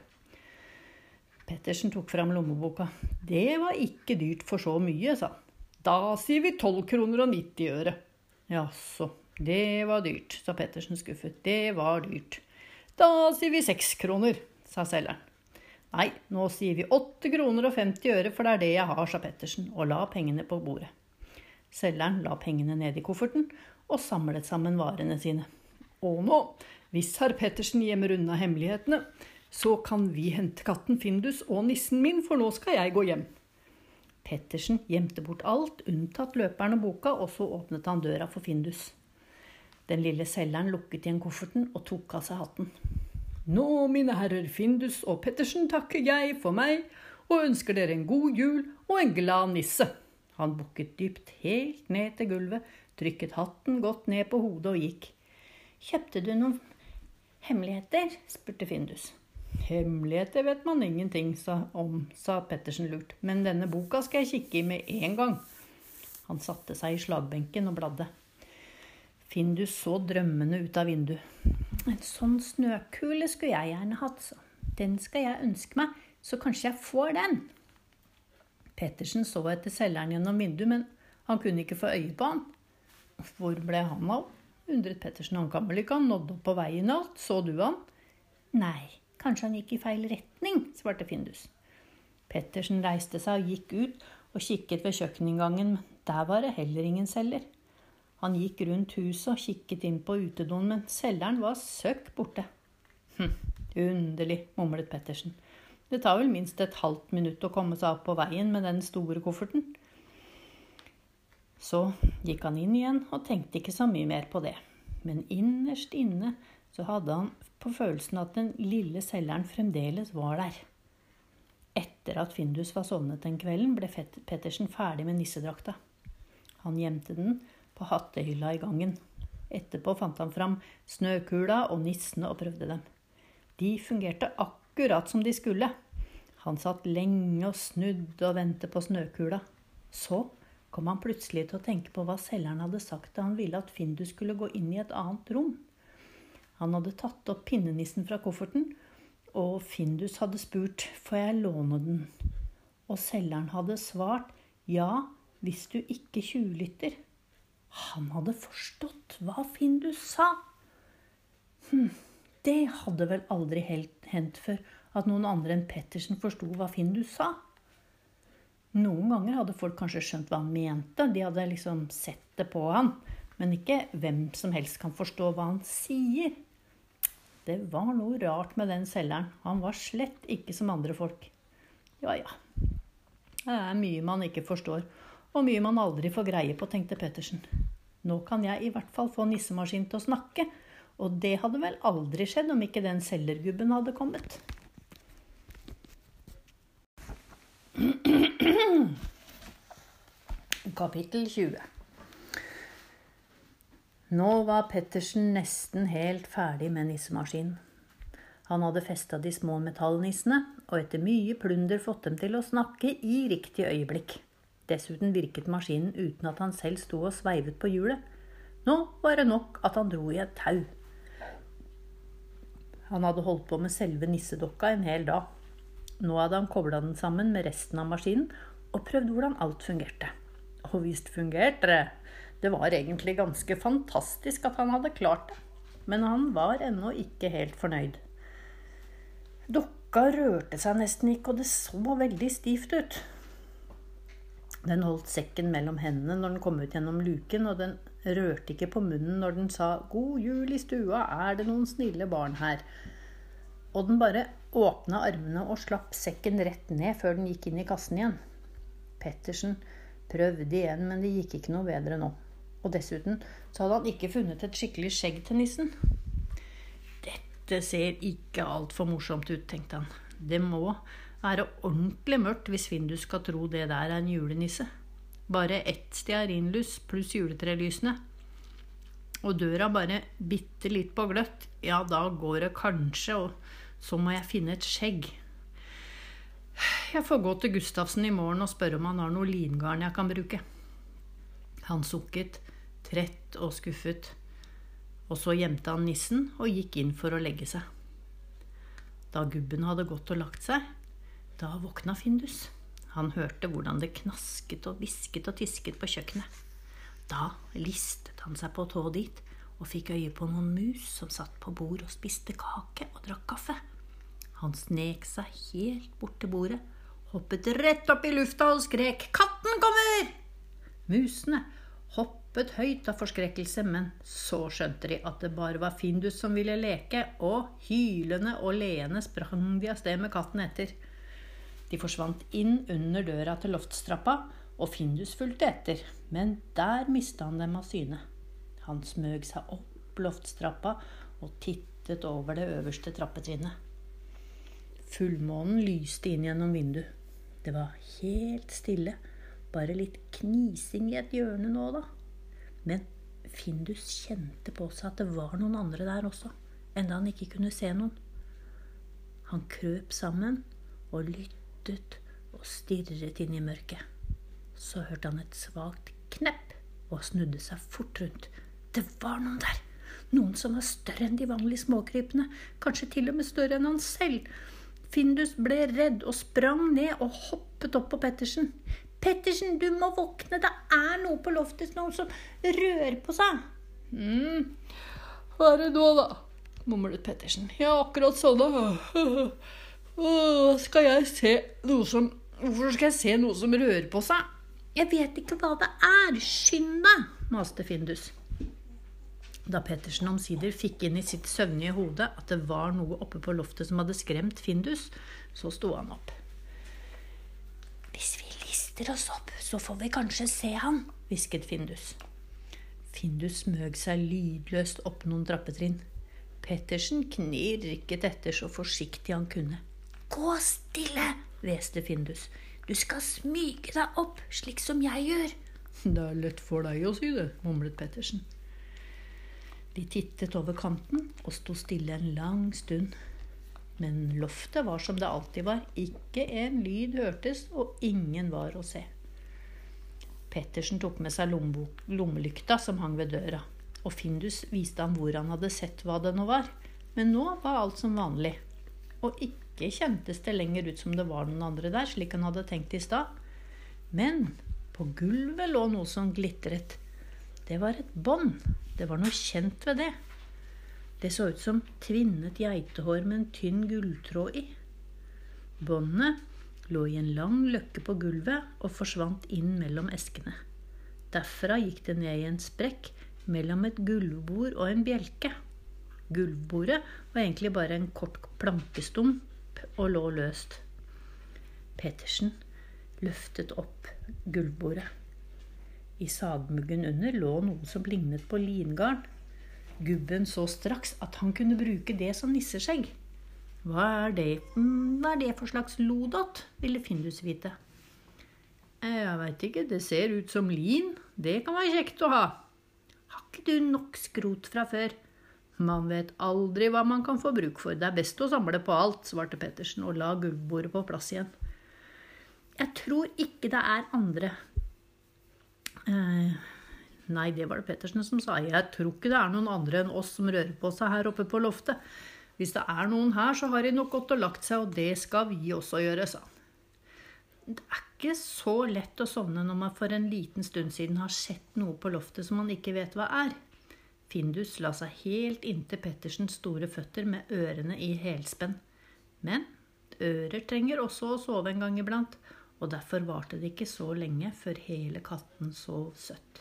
Pettersen tok fram lommeboka. Det var ikke dyrt for så mye, sa han. Da sier vi tolv kroner og nitti øre. Jaså, det var dyrt, sa Pettersen skuffet. Det var dyrt. Da sier vi seks kroner, sa selgeren. Nei, nå sier vi åtte kroner og femti øre, for det er det jeg har, sa Pettersen, og la pengene på bordet. Selgeren la pengene ned i kofferten og samlet sammen varene sine. Og nå, hvis herr Pettersen gjemmer unna hemmelighetene, så kan vi hente katten Findus og nissen min, for nå skal jeg gå hjem. Pettersen gjemte bort alt, unntatt løperen og boka, og så åpnet han døra for Findus. Den lille selgeren lukket igjen kofferten og tok av seg hatten. Nå, mine herrer Findus og Pettersen, takker jeg for meg, og ønsker dere en god jul og en glad nisse. Han bukket dypt helt ned til gulvet, trykket hatten godt ned på hodet og gikk. Kjøpte du noen hemmeligheter? Spurte Findus. Hemmeligheter vet man ingenting sa, om, sa Pettersen lurt. Men denne boka skal jeg kikke i med en gang. Han satte seg i slagbenken og bladde. Findus så drømmende ut av vinduet. En sånn snøkule skulle jeg gjerne hatt, så. Den skal jeg ønske meg, så kanskje jeg får den. Pettersen så etter selgeren gjennom vinduet, men han kunne ikke få øye på han. Hvor ble han av? Undret Pettersen. Han kan vel ikke ha nådd opp på veien alt, så du han? Nei, kanskje han gikk i feil retning, svarte Findus. Pettersen reiste seg og gikk ut og kikket ved kjøkkeninngangen, men der var det heller ingen selger. Han gikk rundt huset og kikket inn på utedoen, men selgeren var søkk borte. Hm, underlig, mumlet Pettersen. Det tar vel minst et halvt minutt å komme seg opp på veien med den store kofferten. Så gikk han inn igjen og tenkte ikke så mye mer på det. Men innerst inne så hadde han på følelsen at den lille selgeren fremdeles var der. Etter at Findus var sovnet den kvelden, ble Pettersen ferdig med nissedrakta. Han gjemte den på hattehylla i gangen. Etterpå fant han fram snøkula og nissene og prøvde dem. De fungerte akkurat som de skulle. Han satt lenge og snudde og ventet på snøkula. Så kom han plutselig til å tenke på hva selgeren hadde sagt da han ville at Findus skulle gå inn i et annet rom. Han hadde tatt opp pinnenissen fra kofferten, og Findus hadde spurt, får jeg låne den? Og selgeren hadde svart, ja, hvis du ikke tjuvlytter. Han hadde forstått hva Findus sa. Hm, det hadde vel aldri helt hendt før at noen andre enn Pettersen forstod hva Findus sa. Noen ganger hadde folk kanskje skjønt hva han mente, de hadde liksom sett det på han, men ikke hvem som helst kan forstå hva han sier. Det var noe rart med den selgeren. Han var slett ikke som andre folk. Ja, ja. Det er mye man ikke forstår, og mye man aldri får greie på, tenkte Pettersen. Nå kan jeg i hvert fall få nissemaskin til å snakke, og det hadde vel aldri skjedd om ikke den selgergubben hadde kommet. Kapittel tjue. Nå var Pettersen nesten helt ferdig med nissemaskinen. Han hadde festet de små metallnissene, og etter mye plunder fått dem til å snakke i riktig øyeblikk. Dessuten virket maskinen uten at han selv sto og sveivet på hjulet. Nå var det nok at han dro i et tau. Han hadde holdt på med selve nissedokka en hel dag. Nå hadde han koblet den sammen med resten av maskinen og prøvd hvordan alt fungerte. Og visst fungerte det. Det var egentlig ganske fantastisk at han hadde klart det, men han var ennå ikke helt fornøyd. Dokka rørte seg nesten ikke, og det så veldig stivt ut. Den holdt sekken mellom hendene når den kom ut gjennom luken, og den rørte ikke på munnen når den sa «God jul i stua, er det noen snille barn her?» Og den bare åpnet armene og slapp sekken rett ned før den gikk inn i kassen igjen. Pettersen prøvde igjen, men det gikk ikke noe bedre nå. Og dessuten så hadde han ikke funnet et skikkelig skjegg til nissen. Dette ser ikke alt for morsomt ut, tenkte han. Det må være ordentlig mørkt hvis Findus skal tro det der er en julenisse. Bare ett stearinlys pluss juletrelysene. Og døra bare bitte litt på gløtt. Ja, da går det kanskje, og så må jeg finne et skjegg. Jeg får gå til Gustavsen i morgen og spørre om han har noe lingarn jeg kan bruke. Han sukket, trett og skuffet, og så gjemte han nissen og gikk inn for å legge seg. Da gubben hadde gått og lagt seg, da våkna Findus. Han hørte hvordan det knasket og visket og tisket på kjøkkenet. Da listet han seg på tå dit og fikk øye på noen mus som satt på bord og spiste kake og drakk kaffe. Han snek seg helt bort til bordet, hoppet rett opp i lufta og skrek «Katten kommer!» Musene hoppet høyt av forskrekkelse, men så skjønte de at det bare var Findus som ville leke, og hylende og leende sprang de av sted med katten etter. De forsvant inn under døra til loftstrappa, og Findus fulgte etter, men der mistet han dem av syne. Han smøg seg opp loftstrappa og tittet over det øverste trappetrinnet. Fullmånen lyste inn gjennom vinduet. Det var helt stille. Bare litt knising i et hjørne nå da. Men Findus kjente på seg at det var noen andre der også, enda han ikke kunne se noen. Han krøp sammen og lyttet og stirret inn i mørket. Så hørte han et svagt knepp og snudde seg fort rundt. Det var noen der. Noen som var større enn de vanlige småkrypene, kanskje til og med større enn han selv. Findus ble redd og sprang ned og hoppet opp på Pettersen. Pettersen, du må våkne, det er noe på loftet, noen som rører på seg. Mm, hva er det nå da? Mumlet Pettersen. Ja, akkurat sånn da. Skal jeg se noe som, hvorfor skal jeg se noe som rører på seg? Jeg vet ikke hva det er, skynd deg, maste Findus. Da Pettersen omsider fikk inn i sitt søvnige hode at det var noe oppe på loftet som hadde skremt Findus, så sto han opp. Hvis vi lister oss opp, så får vi kanskje se han, hvisket Findus. Findus smøg seg lydløst opp noen trappetrinn. Pettersen knirket etter så forsiktig han kunne. Gå stille, hveste Findus. Du skal smyge deg opp, slik som jeg gjør. Det er lett for deg å si det, mumlet Pettersen. De tittet over kanten og sto stille en lang stund. Men loftet var som det alltid var. Ikke en lyd hørtes, og ingen var å se. Pettersen tok med seg lommelykta som hang ved døra, og Findus viste ham hvor han hadde sett hva det nå var. Men nå var alt som vanlig, og ikke kjentes det lenger ut som det var noen andre der, slik han hadde tenkt i stad. Men på gulvet lå noe som glitret. Det var et bånd. Det var noe kjent ved det. Det så ut som tvinnet geitehår med en tynn gulltråd i. Båndet lå i en lang løkke på gulvet og forsvant inn mellom eskene. Derfra gikk det ned i en sprekk mellom et gulvbord og en bjelke. Gulvbordet var egentlig bare en kort plankestump og lå løst. Pettersen løftet opp gulvbordet. I sagmuggen under lå noe som lignet på lingarn. Gubben så straks at han kunne bruke det som nisseskjegg. Hva er det, hva er det for slags lodott, ville Findus vite. Jeg vet ikke, det ser ut som lin. Det kan være kjekt å ha. Har ikke du nok skrot fra før? Man vet aldri hva man kan få bruk for. Det er best å samle på alt, svarte Pettersen og la gulvbordet på plass igjen. Jeg tror ikke det er andre. Eh, nei, det var det Pettersen som sa. Jeg tror ikke det er noen andre enn oss som rører på seg her oppe på loftet. Hvis det er noen her, så har de nok gått og lagt seg, og det skal vi også gjøre, sa han. Det er ikke så lett å sovne når man for en liten stund siden har sett noe på loftet som man ikke vet hva er. Findus la seg helt inntil Pettersens store føtter med ørene i helspenn. Men ører trenger også å sove en gang iblant, og derfor varte det ikke så lenge før hele katten sov søtt.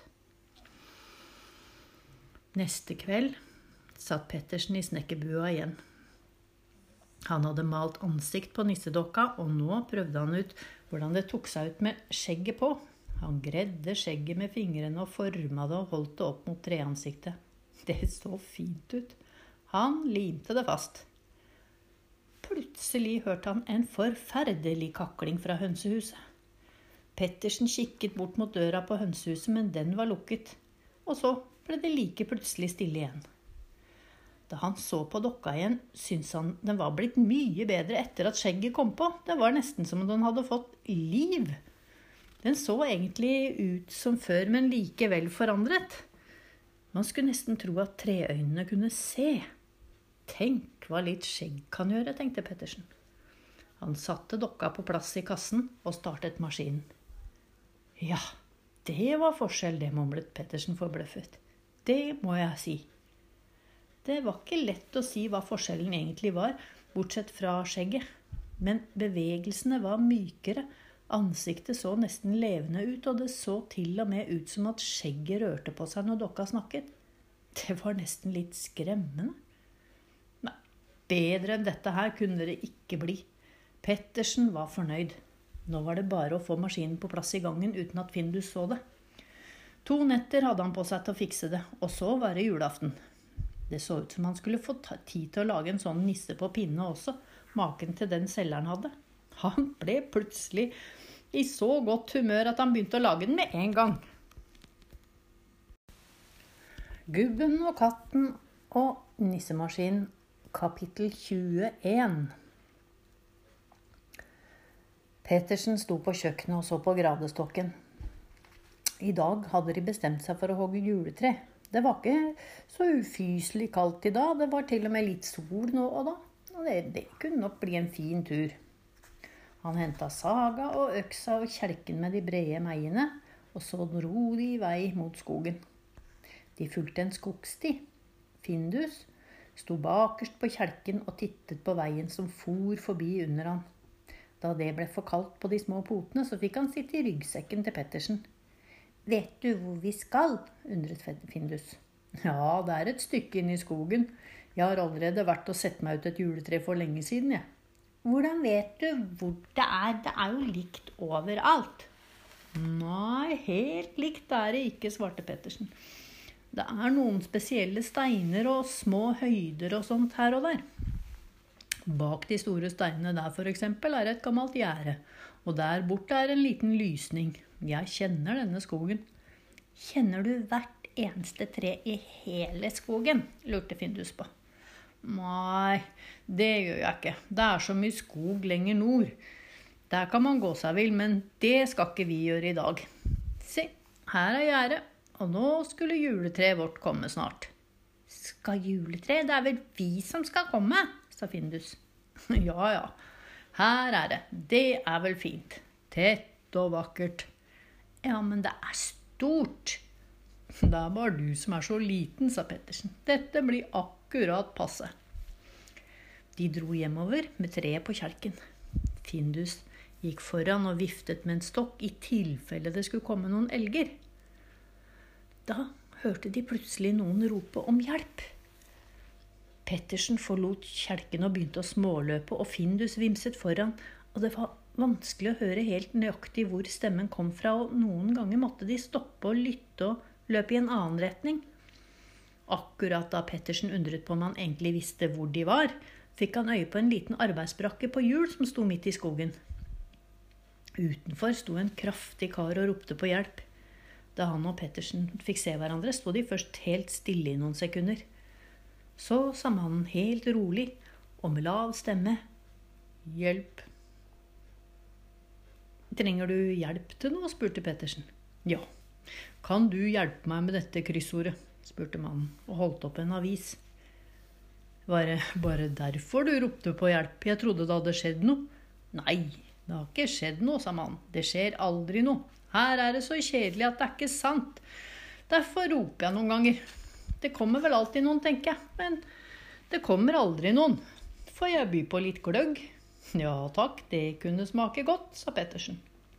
Neste kveld satt Pettersen i snekkerbua igjen. Han hadde malt ansikt på nissedokka, og nå prøvde han ut hvordan det tok seg ut med skjegget på. Han gredde skjegget med fingrene og formet det og holdt det opp mot treansiktet. Det så fint ut. Han limte det fast. Plutselig hørte han en forferdelig kakling fra hønsehuset. Pettersen kikket bort mot døra på hønsehuset, men den var lukket. Og så ble det like plutselig stille igjen. Da han så på dokka igjen, syntes han den var blitt mye bedre etter at skjegget kom på. Det var nesten som om den hadde fått liv. Den så egentlig ut som før, men likevel forandret. Man skulle nesten tro at treøynene kunne se. Tenk hva litt skjegg kan gjøre, tenkte Pettersen. Han satte dokka på plass i kassen og startet maskinen. Ja, det var forskjell, det mumlet Pettersen forbløffet. Det må jeg si. Det var ikke lett å si hva forskjellen egentlig var, bortsett fra skjegget. Men bevegelsene var mykere, ansiktet så nesten levende ut, og det så til og med ut som at skjegget rørte på seg når dokka snakket. Det var nesten litt skremmende. Nei, bedre enn dette her kunne det ikke bli. Pettersen var fornøyd. Nå var det bare å få maskinen på plass i gangen uten at Findus så det. To netter hadde han på seg til å fikse det, og så var det julaften. Det så ut som han skulle få tid til å lage en sånn nisse på pinne også, maken til den selgeren hadde. Han ble plutselig i så godt humør at han begynte å lage den med en gang. Gubben og katten og nissemaskinen, kapittel tjueen. Pettersen sto på kjøkkenet og så på gradestokken. I dag hadde de bestemt seg for å hogge juletre. Det var ikke så ufyselig kaldt i dag, det var til og med litt sol nå og da, og det, det kunne nok bli en fin tur. Han hentet saga og øksa og kjelken med de brede meiene, og så dro de i vei mot skogen. De fulgte en skogsti. Findus sto bakerst på kjelken og tittet på veien som for forbi under han. Da det ble for kaldt på de små potene, så fikk han sitte i ryggsekken til Pettersen. Vet du hvor vi skal? Undret Findus. Ja, det er et stykke inn i skogen. Jeg har allerede vært og sett meg ut et juletre for lenge siden, jeg. Hvordan vet du hvor det er? Det er jo likt overalt. Nei, helt likt er det ikke, svarte Pettersen. Det er noen spesielle steiner og små høyder og sånt her og der. Bak de store steinene der for eksempel er et gammelt gjerde, og der borte er en liten lysning. Jeg kjenner denne skogen. Kjenner du hvert eneste tre i hele skogen? Lurte Findus på. Nei, det gjør jeg ikke. Det er så mye skog lenger nord. Der kan man gå seg vill, men det skal ikke vi gjøre i dag. Se, her er gjerdet, og nå skulle juletreet vårt komme snart. Skal juletreet? Det er vel vi som skal komme, sa Findus. Ja, ja, her er det. Det er vel fint. Tett og vakkert. Ja, men det er stort. Det er bare du som er så liten, sa Pettersen. Dette blir akkurat passe. De dro hjemover med treet på kjelken. Findus gikk foran og viftet med en stokk i tilfelle det skulle komme noen elger. Da hørte de plutselig noen rope om hjelp. Pettersen forlot kjelken og begynte å småløpe, og Findus vimset foran, og det var vanskelig å høre helt nøyaktig hvor stemmen kom fra, og noen ganger måtte de stoppe og lytte og løpe i en annen retning. Akkurat da Pettersen undret på om han egentlig visste hvor de var, fikk han øye på en liten arbeidsbrakke på hjul som sto midt i skogen. Utenfor sto en kraftig kar og ropte på hjelp. Da han og Pettersen fikk se hverandre, sto de først helt stille i noen sekunder. Så sa mannen helt rolig og med lav stemme: Hjelp. Trenger du hjelp til noe? Spurte Pettersen. Ja, kan du hjelpe meg med dette kryssordet? Spurte mannen og holdt opp en avis. Var det bare derfor du ropte på hjelp? Jeg trodde det hadde skjedd noe. Nei, det har ikke skjedd noe, sa mannen. Det skjer aldri noe. Her er det så kjedelig at det er ikke sant. Derfor roper jeg noen ganger. Det kommer vel alltid noen, tenker jeg, men det kommer aldri noen. Får jeg by på litt gløgg? Ja takk, det kunne smake godt, sa Pettersen.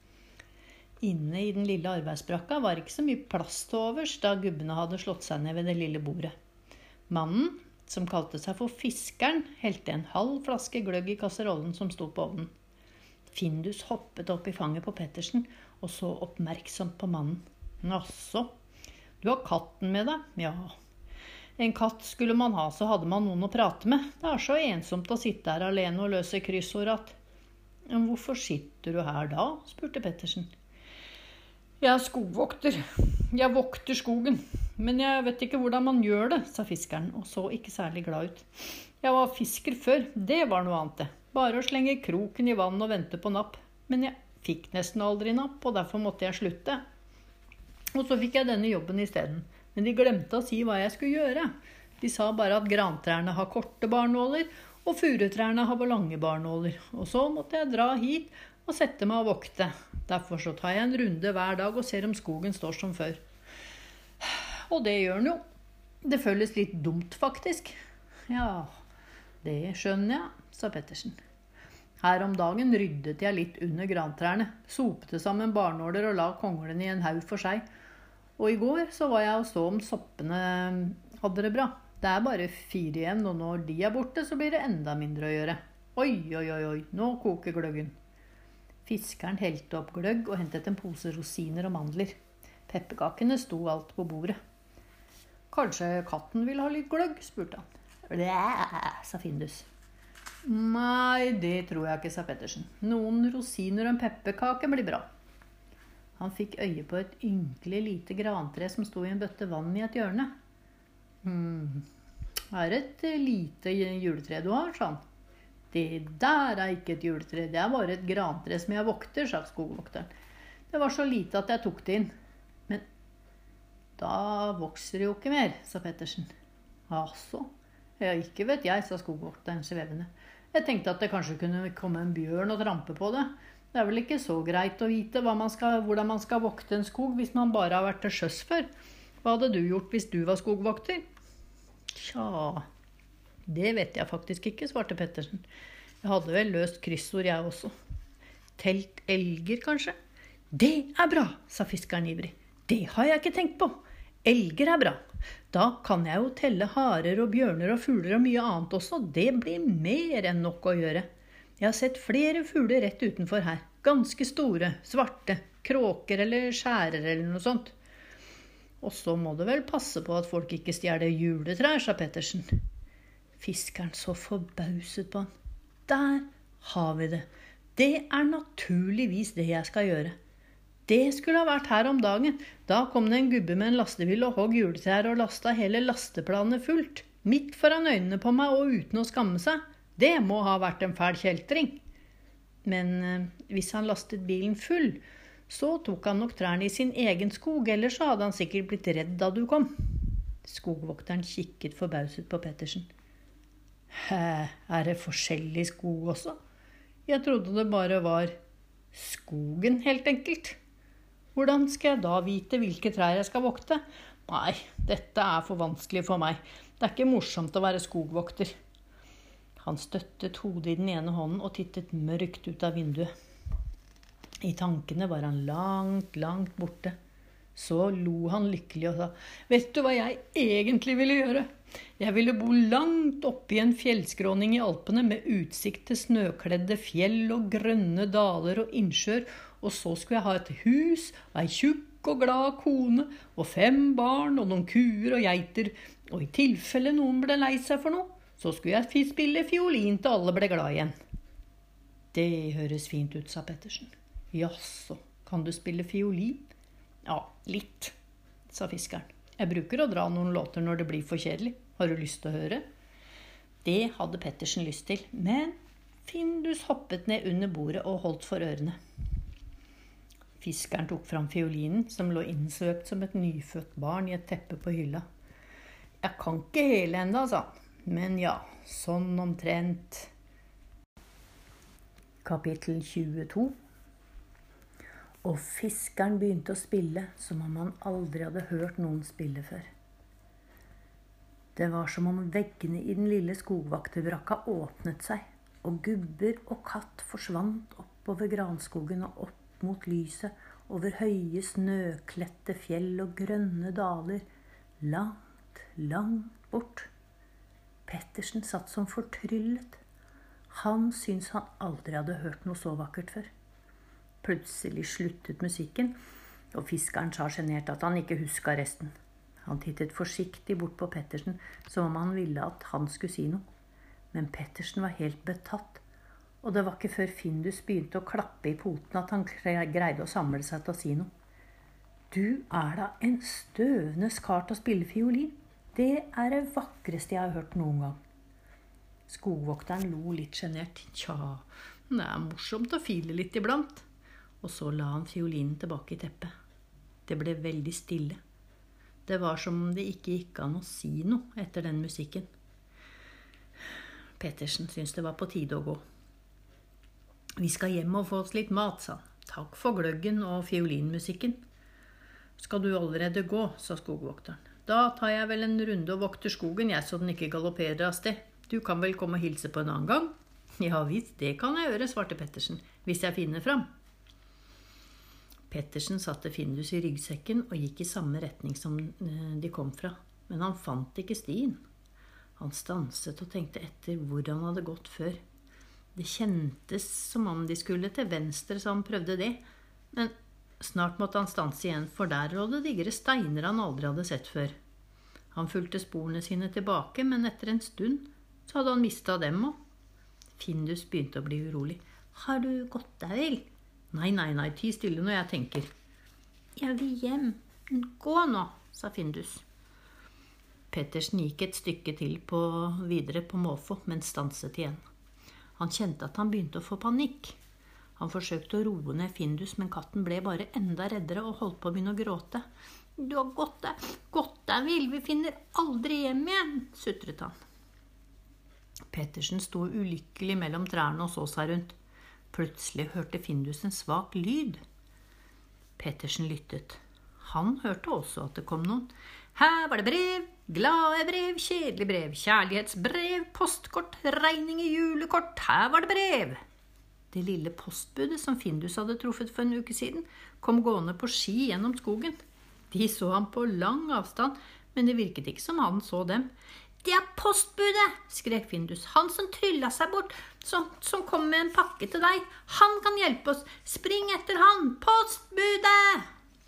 Inne i den lille arbeidsbrakka var ikke så mye plass til overs da gubbene hadde slått seg ned ved det lille bordet. Mannen, som kalte seg for Fiskeren, helte en halv flaske gløgg i kasserollen som sto på ovnen. Findus hoppet opp i fanget på Pettersen og så oppmerksomt på mannen. Asså, du har katten med deg? Ja. En katt skulle man ha, så hadde man noen å prate med. Det er så ensomt å sitte her alene og løse kryssord at... Hvorfor sitter du her da? Spurte Pettersen. Jeg er skogvokter. Jeg vokter skogen. Men jeg vet ikke hvordan man gjør det, sa Fiskeren, og så ikke særlig glad ut. Jeg var fisker før, det var noe annet det. Bare å slenge kroken i vann og vente på napp. Men jeg fikk nesten aldri napp, og derfor måtte jeg slutte. Og så fikk jeg denne jobben i stedet. Men de glemte å si hva jeg skulle gjøre. De sa bare at grantrærne har korte barnåler, og furutrærne har lange barnåler. Og så måtte jeg dra hit og sette meg og vokte. Derfor så tar jeg en runde hver dag og ser om skogen står som før. Og det gjør den jo. Det føles litt dumt faktisk. Ja, det skjønner jeg, sa Pettersen. Her om dagen ryddet jeg litt under grantrærne, sopte sammen barnåler og la konglene i en haug for seg. Og i går så var jeg og så om soppene hadde det bra. Det er bare fire igjen, og når de er borte så blir det enda mindre å gjøre. Oi, oi, oi, oi, nå koker gløggen. Fiskeren helte opp gløgg og hentet en pose rosiner og mandler. Pepperkakene sto alt på bordet. Kanskje katten vil ha litt gløgg, spurte han. Blæ, sa Findus. Nei, det tror jeg ikke, sa Pettersen. Noen rosiner og en pepperkake blir bra. Han fikk øye på et ynkelig lite grantre som sto i en bøtte vann i et hjørne. Hmm, er det et lite juletre du har, sa han. Det der er ikke et juletre, det er bare et grantre som jeg vokter, sa skogvokteren. Det var så lite at jeg tok det inn. Men da vokser det jo ikke mer, sa Pettersen. Altså, ja, ikke vet jeg, sa skogvokteren svevende. Jeg tenkte at det kanskje kunne komme en bjørn og trampe på det. Det er vel ikke så greit å vite hva man skal, hvordan man skal vokte en skog hvis man bare har vært til sjøs før. Hva hadde du gjort hvis du var skogvokter? Tja, det vet jeg faktisk ikke, svarte Pettersen. Jeg hadde vel løst kryssord jeg også. Telt elger, kanskje? Det er bra, sa Fiskeren ivrig. Det har jeg ikke tenkt på. Elger er bra. Da kan jeg jo telle harer og bjørner og fugler og mye annet også. Det blir mer enn nok å gjøre. Jeg har sett flere fugler rett utenfor her. Ganske store, svarte, kråker eller skjærer eller noe sånt. Og så må du vel passe på at folk ikke stjeler juletrær, sa Pettersen. Fiskeren så forbauset på han. Der har vi det. Det er naturligvis det jeg skal gjøre. Det skulle ha vært her om dagen. Da kom det en gubbe med en lastebil og hogg juletrær og lasta hele lasteplanet fullt. Midt foran øynene på meg og uten å skamme seg. Det må ha vært en fæl kjeltring. Men eh, hvis han lastet bilen full, så tok han nok trærne i sin egen skog, ellers så hadde han sikkert blitt redd da du kom. Skogvokteren kikket forbauset på Pettersen. Hæ, er det forskjellig skog også? Jeg trodde det bare var skogen, helt enkelt. Hvordan skal jeg da vite hvilke trær jeg skal vokte? Nei, dette er for vanskelig for meg. Det er ikke morsomt å være skogvokter. Han støttet hodet i den ene hånden og tittet mørkt ut av vinduet. I tankene var han langt, langt borte. Så lo han lykkelig og sa, vet du hva jeg egentlig ville gjøre? Jeg ville bo langt oppe i en fjellskråning i Alpene med utsikt til snøkledde fjell og grønne daler og innsjøer, og så skulle jeg ha et hus, ei tjukk og glad kone, og fem barn og noen kuer og geiter, og i tilfelle noen ble lei seg for noe, så skulle jeg spille fiolin til alle ble glad igjen. Det høres fint ut, sa Pettersen. Jaså, kan du spille fiolin? Ja, litt, sa fiskeren. Jeg bruker å dra noen låter når det blir for kjedelig. Har du lyst til å høre? Det hadde Pettersen lyst til, men Findus hoppet ned under bordet og holdt for ørene. Fiskeren tok fram fiolinen, som lå innsvøpt som et nyfødt barn i et teppe på hylla. Jeg kan ikke hele enda, sa han. Men ja, sånn omtrent. Kapittel tjueto. Og fiskeren begynte å spille som om han aldri hadde hørt noen spille før. Det var som om veggene i den lille skogvakterbrakka åpnet seg, og gubber og katt forsvant oppover granskogen og opp mot lyset, over høye snøklette fjell og grønne daler, langt, langt bort. Pettersen satt som fortryllet. Han syntes han aldri hadde hørt noe så vakkert før. Plutselig sluttet musikken, og fiskeren sa genert at han ikke husket resten. Han tittet forsiktig bort på Pettersen, som om han ville at han skulle si noe. Men Pettersen var helt betatt, og det var ikke før Findus begynte å klappe i poten at han greide å samle seg til å si noe. Du er da en støvende kar til å spille fiolin. Det er det vakreste jeg har hørt noen gang. Skogvokteren lo litt genert. Tja, det er morsomt å file litt iblant. Og så la han fiolinen tilbake i teppet. Det ble veldig stille. Det var som om det ikke gikk an å si noe etter den musikken. Pettersen syntes det var på tide å gå. Vi skal hjem og få oss litt mat, sa han. Takk for gløggen og fiolinmusikken. Skal du allerede gå, sa skogvokteren. Da tar jeg vel en runde og vokter skogen, jeg, så den ikke galopperer av sted. Du kan vel komme og hilse på en annen gang? Ja visst, det kan jeg gjøre, svarte Pettersen, hvis jeg finner fram. Pettersen satte Findus i ryggsekken og gikk i samme retning som de kom fra, men han fant ikke stien. Han stanset og tenkte etter hvor han hadde gått før. Det kjentes som om de skulle til venstre, så han prøvde det, men snart måtte han stanse igjen, for der lå det digre steiner han aldri hadde sett før. Han fulgte sporene sine tilbake, men etter en stund så hadde han mistet dem også. Findus begynte å bli urolig. Har du gått deg vel? Nei, nei, nei, ti stille når jeg tenker. Jeg vil hjem. Gå nå, sa Findus. Pettersen gikk et stykke til på, videre på måfå, men stanset igjen. Han kjente at han begynte å få panikk. Han forsøkte å roe ned Findus, men katten ble bare enda reddere og holdt på å begynne å gråte. Du har gått deg, gått deg vill, vi finner aldri hjem igjen, sutret han. Pettersen sto ulykkelig mellom trærne og så seg rundt. Plutselig hørte Findus en svak lyd. Pettersen lyttet. Han hørte også at det kom noen. Her var det brev, glade brev, kjedelig brev, kjærlighetsbrev, postkort, regning i julekort, her var det brev. Det lille postbudet som Findus hadde truffet for en uke siden, kom gående på ski gjennom skogen. De så ham på lang avstand, men det virket ikke som han så dem. Det er postbudet, skrek Findus. Han som tryllet seg bort, som, som kom med en pakke til deg. Han kan hjelpe oss. Spring etter han, postbudet!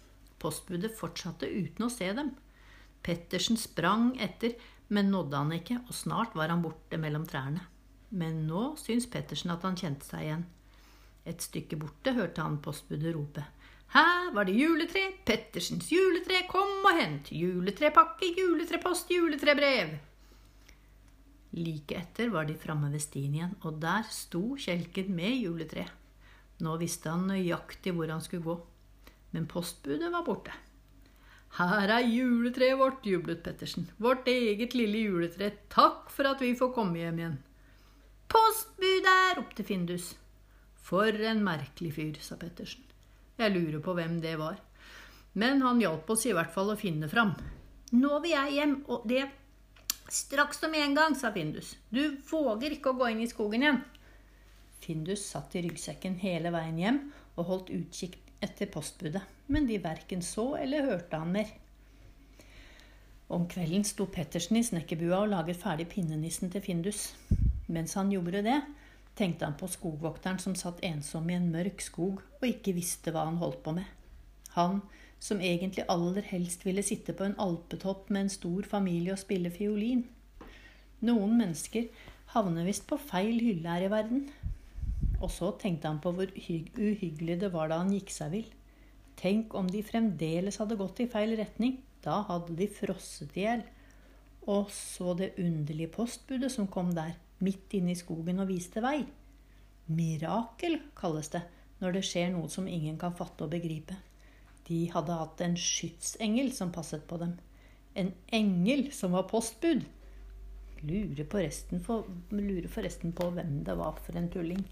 postbudet fortsatte uten å se dem. Pettersen sprang etter, men nådde han ikke, og snart var han borte mellom trærne. Men nå syns Pettersen at han kjente seg igjen. Et stykke borte hørte han postbudet rope. Her var det juletre, Pettersens juletre, kom og hent, juletrepakke, juletrepost, juletrebrev. Like etter var de framme ved stien igjen, og der sto kjelken med juletre. Nå visste han nøyaktig hvor han skulle gå, men postbudet var borte. Her er juletreet vårt, jublet Pettersen. Vårt eget lille juletre. Takk for at vi får komme hjem igjen. Postbudet, ropte Findus. For en merkelig fyr, sa Pettersen. Jeg lurer på hvem det var. Men han hjalp oss i hvert fall å finne fram. Nå vil jeg hjem, og det straks om en gang, sa Findus. Du våger ikke å gå inn i skogen igjen. Findus satt i ryggsekken hele veien hjem og holdt utkikk etter postbudet, men de hverken så eller hørte han mer. Om kvelden sto Pettersen i snekkerbua og laget ferdig pinnenissen til Findus. Mens han gjorde det, tenkte han på skogvokteren som satt ensom i en mørk skog og ikke visste hva han holdt på med. Han som egentlig aller helst ville sitte på en alpetopp med en stor familie og spille fiolin. Noen mennesker havner vist på feil hylle her i verden. Og så tenkte han på hvor uhyggelig det var da han gikk seg vill. Tenk om de fremdeles hadde gått i feil retning. Da hadde de frosset ihjel. Og så det underlige postbudet som kom der, midt inne i skogen og viste vei. Mirakel kalles det, når det skjer noe som ingen kan fatte og begripe. De hadde hatt en skytsengel som passet på dem. En engel som var postbud. Lurer på resten for, lurer forresten på hvem det var for en tulling.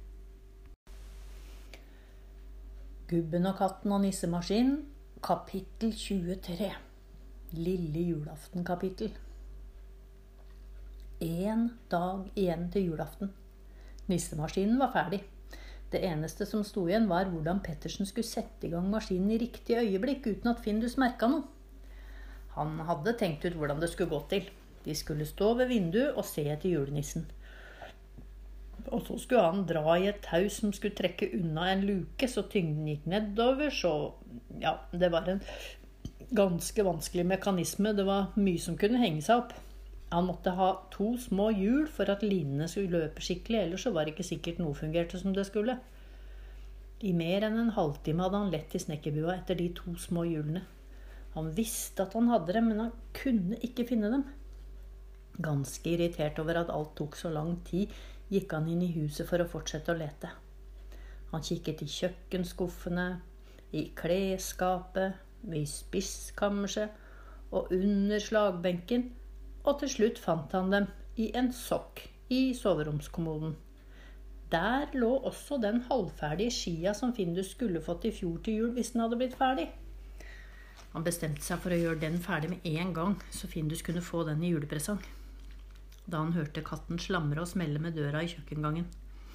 Gubben og katten og nissemaskinen, kapittel tjuetre. Lille julaften-kapittel. En dag igjen til julaften. Nissemaskinen var ferdig. Det eneste som sto igjen var hvordan Pettersen skulle sette i gang maskinen i riktig øyeblikk uten at Findus merket noe. Han hadde tenkt ut hvordan det skulle gå til. De skulle stå ved vinduet og se etter julenissen. Og så skulle han dra i et tau som skulle trekke unna en luke, så tyngden gikk nedover, så ja, det var en ganske vanskelig mekanisme. Det var mye som kunne henge seg opp. Han måtte ha to små hjul for at linene skulle løpe skikkelig, ellers så var det ikke sikkert noe fungerte som det skulle. I mer enn en halvtime hadde han lett i snekkerbua etter de to små hjulene. Han visste at han hadde dem, men han kunne ikke finne dem. Ganske irritert over at alt tok så lang tid, gikk han inn i huset for å fortsette å lete. Han kikket i kjøkkenskuffene, i klesskapet, i spisskammerset og under slagbenken, og til slutt fant han dem i en sokk i soveromskommoden. Der lå også den halvferdige skia som Findus skulle fått i fjor til jul hvis den hadde blitt ferdig. Han bestemte seg for å gjøre den ferdig med en gang, så Findus kunne få den i julepresang. Da han hørte katten slamre og smelle med døra i kjøkkengangen.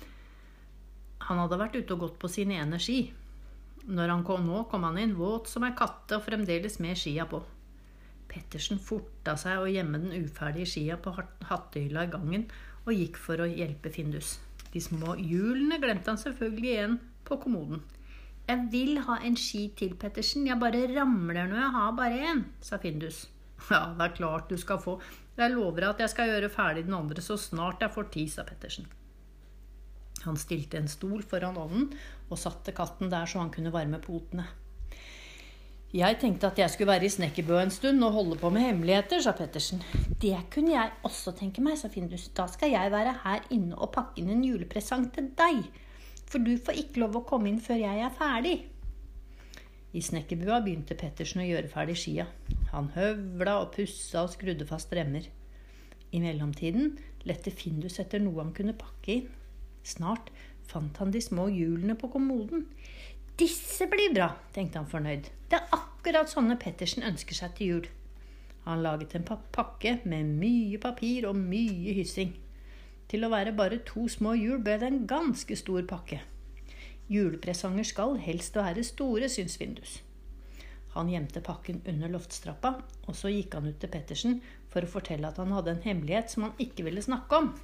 Han hadde vært ute og gått på sin ene ski. Når han kom nå, kom han inn våt som en katte og fremdeles med skia på. Pettersen forta seg å gjemme den uferdige skia på hattehylla i gangen og gikk for å hjelpe Findus. De små hjulene glemte han selvfølgelig igjen på kommoden. Jeg vil ha en ski til, Pettersen. Jeg bare ramler når jeg har bare en, sa Findus. Ja, det er klart du skal få. Jeg lover at jeg skal gjøre ferdig den andre så snart jeg får tid, sa Pettersen. Han stilte en stol foran ovnen og satte katten der så han kunne varme potene. Jeg tenkte at jeg skulle være i snekkerbua en stund og holde på med hemmeligheter, sa Pettersen. Det kunne jeg også tenke meg, sa Findus. Da skal jeg være her inne og pakke inn en julepresang til deg, for du får ikke lov å komme inn før jeg er ferdig. I snekkerbua begynte Pettersen å gjøre ferdig skia. Han høvla og pussa og skrudde fast remmer. I mellomtiden lette Findus etter noe han kunne pakke inn. Snart fant han de små hjulene på kommoden. Disse blir bra, tenkte han fornøyd. Det er akkurat sånne Pettersen ønsker seg til jul. Han laget en pakke med mye papir og mye hyssing. Til å være bare to små hjul ble det en ganske stor pakke. Julepresanger skal helst være store, syns Findus. Han gjemte pakken under loftstrappa, og så gikk han ut til Pettersen for å fortelle at han hadde en hemmelighet som han ikke ville snakke om.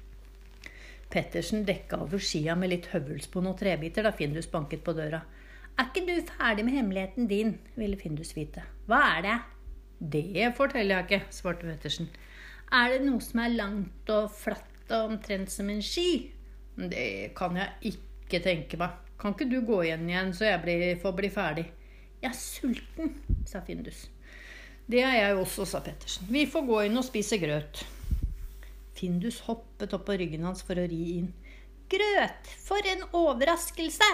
Pettersen dekket over skia med litt høvelspon og trebiter da Findus banket på døra. Er ikke du ferdig med hemmeligheten din, ville Findus vite. Hva er det? Det forteller jeg ikke, svarte Pettersen. Er det noe som er langt og flatt og omtrent som en ski? Det kan jeg ikke tenke meg. Kan ikke du gå igjen igjen, så jeg blir, får bli ferdig? Jeg er sulten, sa Findus. Det er jeg også, sa Pettersen. Vi får gå inn og spise grøt. Findus hoppet opp på ryggen hans for å ri inn. Grøt, for en overraskelse!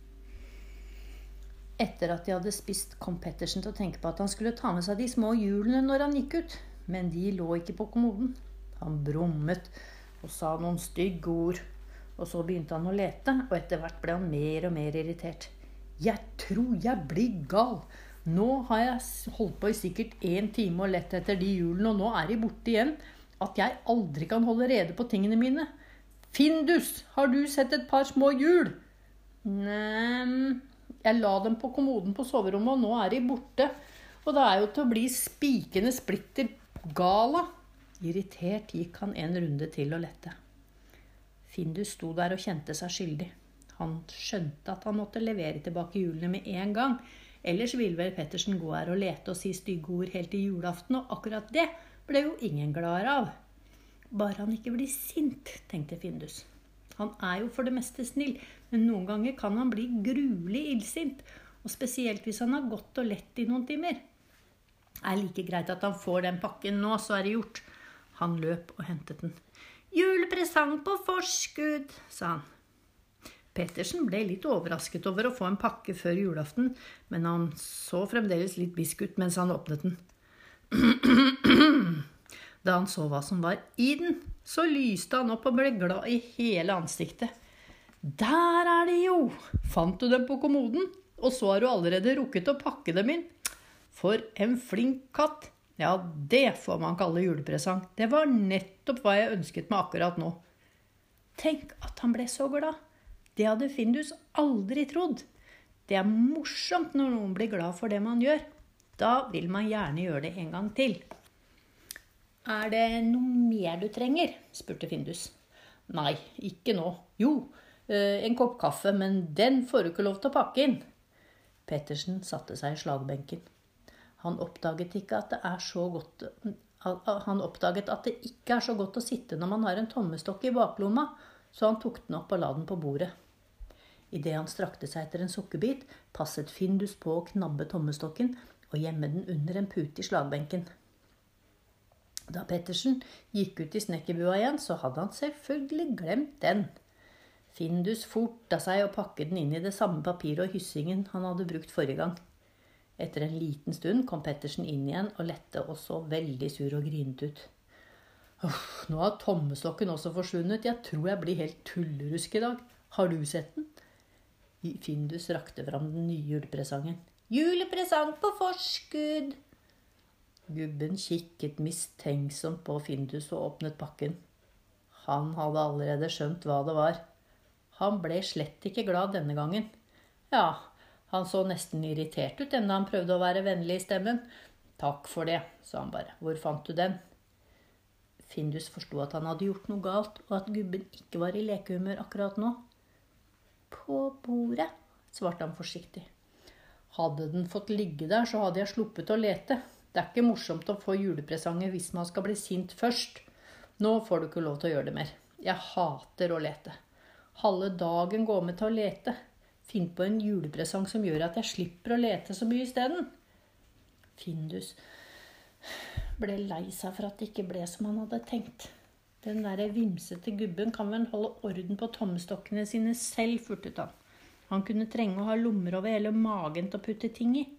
Etter at de hadde spist, kom Pettersen til å tenke på at han skulle ta med seg de små hjulene når han gikk ut. Men de lå ikke på kommoden. Han brummet og sa noen stygge ord. Og så begynte han å lete, og etter hvert ble han mer og mer irritert. Jeg tror jeg blir gal. Nå har jeg holdt på i sikkert en time og lett etter de hjulene, og nå er de borte igjen. At jeg aldri kan holde rede på tingene mine. Findus, har du sett et par små hjul? Nei, jeg la dem på kommoden på soverommet, og nå er de borte. Og det er jo til å bli spikende splitter gala. Irritert gikk han en runde til å lette. Findus sto der og kjente seg skyldig. Han skjønte at han måtte levere tilbake hjulene med en gang. Ellers ville vel Pettersen gå her og lete og si stygge ord helt til julaften, og akkurat det ble jo ingen glad av. Bare han ikke blir sint, tenkte Findus. Han er jo for det meste snill, men noen ganger kan han bli gruelig illsint, og spesielt hvis han har gått og lett i noen timer. Det er like greit at han får den pakken nå, så er det gjort. Han løp og hentet den. Julepresang på forskudd, sa han. Pettersen ble litt overrasket over å få en pakke før julaften, men han så fremdeles litt bisk ut mens han åpnet den. Da han så hva som var i den, så lyste han opp og ble glad i hele ansiktet. Der er de jo! Fant du dem på kommoden? Og så har du allerede rukket å pakke dem inn. For en flink katt! Ja, det får man kalle julepresang. Det var nettopp hva jeg ønsket meg akkurat nå. Tenk at han ble så glad. Det hadde Findus aldri trodd. Det er morsomt når noen blir glad for det man gjør. Da vil man gjerne gjøre det en gang til. Er det noe mer du trenger? Spurte Findus. Nei, ikke nå. Jo, en kopp kaffe, men den får du ikke lov til å pakke inn. Pettersen satte seg i slagbenken. Han oppdaget ikke at det er så godt, han oppdaget at det ikke er så godt å sitte når man har en tommestokk i baklomma, så han tok den opp og la den på bordet. I det han strakte seg etter en sukkerbit, passet Findus på å knabbe tommestokken og gjemme den under en pute i slagbenken. Da Pettersen gikk ut i snekkerbua igjen, så hadde han selvfølgelig glemt den. Findus forta seg og pakket den inn i det samme papiret og hyssingen han hadde brukt forrige gang. Etter en liten stund kom Pettersen inn igjen og lette og så veldig sur og grinet ut. Uff, nå har tommestokken også forsvunnet. Jeg tror jeg blir helt tullerusk i dag. Har du sett den? Findus rakte fram den nye julepresangen. Julepresang på forskudd! Gubben kikket mistenksomt på Findus og åpnet pakken. Han hadde allerede skjønt hva det var. Han ble slett ikke glad denne gangen. Ja, han så nesten irritert ut enda han prøvde å være vennlig i stemmen. Takk for det, sa han bare. Hvor fant du den? Findus forstod at han hadde gjort noe galt, og at gubben ikke var i lekehumør akkurat nå. På bordet, svarte han forsiktig. Hadde den fått ligge der, så hadde jeg sluppet å lete. Det er ikke morsomt å få julepresanger hvis man skal bli sint først. Nå får du ikke lov til å gjøre det mer. Jeg hater å lete. Halve dagen går med til å lete. Finn på en julepresang som gjør at jeg slipper å lete så mye i stedet. Findus ble lei seg for at det ikke ble som han hadde tenkt. Den der vimsete gubben kan vel holde orden på tommestokkene sine selv, furtet han. Han kunne trenge å ha lommer over hele magen til å putte ting i.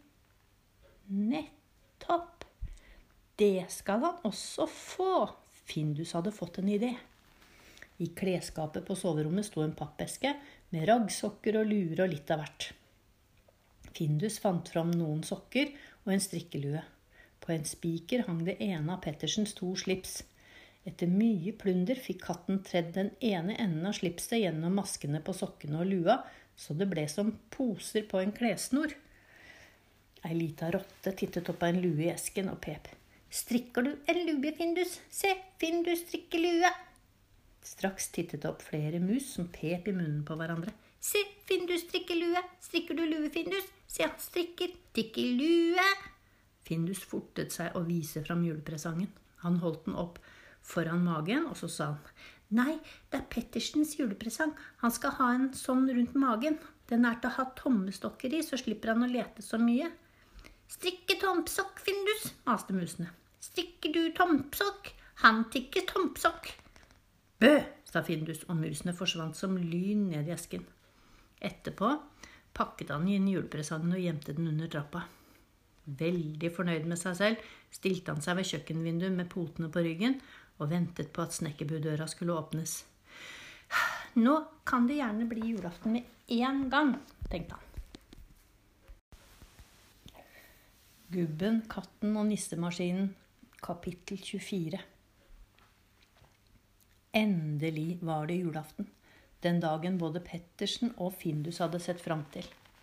Nettopp! Det skal han også få. Findus hadde fått en idé. I klesskapet på soverommet sto en pappeske med raggsokker og luer og litt av hvert. Findus fant fram noen sokker og en strikkelue. På en spiker hang det ene av Pettersens to slips. Etter mye plunder fikk katten tredd den ene enden av slipset gjennom maskene på sokkene og lua, så det ble som poser på en klesnor. Ei lita rotte tittet opp av en lue i esken og pep. Strikker du en lue, Findus? Se, Findus strikker lue! Straks tittet opp flere mus som pep i munnen på hverandre. Se, Findus strikker lue. Strikker du lue, Findus? Se, han strikker. Strikker lue. Findus fortet seg å vise fram julepresangen. Han holdt den opp foran magen, og så sa han, nei, det er Pettersens julepresang. Han skal ha en sånn rundt magen. Den er til å ha tommestokker i, så slipper han å lete så mye. Strikke tompsokk, Findus, maste musene. Strikker du tompsokk? Han tikker tompsokk. Bø, sa Findus, og musene forsvant som lyn ned i esken. Etterpå pakket han inn julepresangen og gjemte den under trappa. Veldig fornøyd med seg selv, stilte han seg ved kjøkkenvinduet med potene på ryggen og ventet på at snekkerbudøra skulle åpnes. Nå kan det gjerne bli julaften med en gang, tenkte han. Gubben, katten og nissemaskinen, kapittel tjuefire. Endelig var det julaften, den dagen både Pettersen og Findus hadde sett fram til.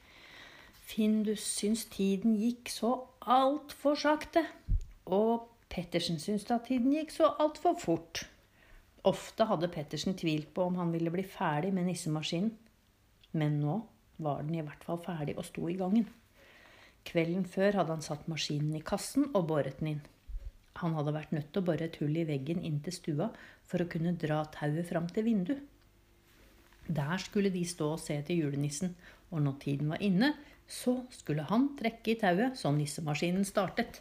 Findus syntes tiden gikk så alt for sakte, og Pettersen syntes at tiden gikk så alt for fort. Ofte hadde Pettersen tvilt på om han ville bli ferdig med nissemaskinen, men nå var den i hvert fall ferdig og sto i gangen. Kvelden før hadde han satt maskinen i kassen og båret den inn. Han hadde vært nødt til å bore et hull i veggen inn til stua for å kunne dra tauet fram til vinduet. Der skulle de stå og se til julenissen, og når tiden var inne, så skulle han trekke i tauet så nissemaskinen startet.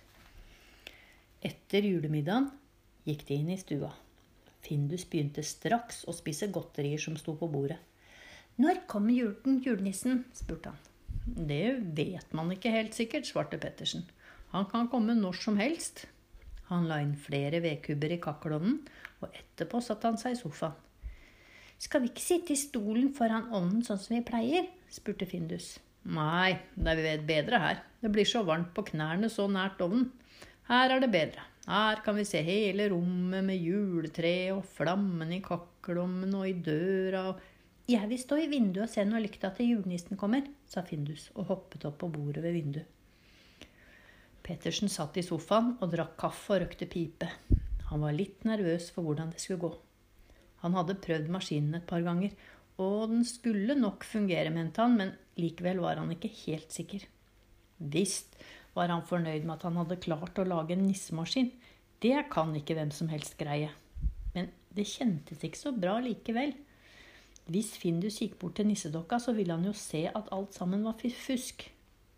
Etter julemiddagen gikk de inn i stua. Findus begynte straks å spise godterier som sto på bordet. Når kommer julen, julenissen? Spurte han. Det vet man ikke helt sikkert, svarte Pettersen. Han kan komme når som helst. Han la inn flere vedkubber i kakkelovnen, og etterpå satte han seg i sofaen. Skal vi ikke sitte i stolen foran ovnen sånn som vi pleier? Spurte Findus. Nei, det er bedre her. Det blir så varmt på knærne så nært ovnen. Her er det bedre. Her kan vi se hele rommet med juletre og flammene i kakkelovnen og i døra. Jeg vil stå i vinduet og se når lykta til julenissen kommer, sa Findus og hoppet opp på bordet ved vinduet. Pettersen satt i sofaen og drakk kaffe og røkte pipe. Han var litt nervøs for hvordan det skulle gå. Han hadde prøvd maskinen et par ganger, og den skulle nok fungere, mente han, men likevel var han ikke helt sikker. Visst var han fornøyd med at han hadde klart å lage en nissemaskin. Det kan ikke hvem som helst greie. Men det kjentes ikke så bra likevel. Hvis Findus gikk bort til nissedokka, så ville han jo se at alt sammen var fusk.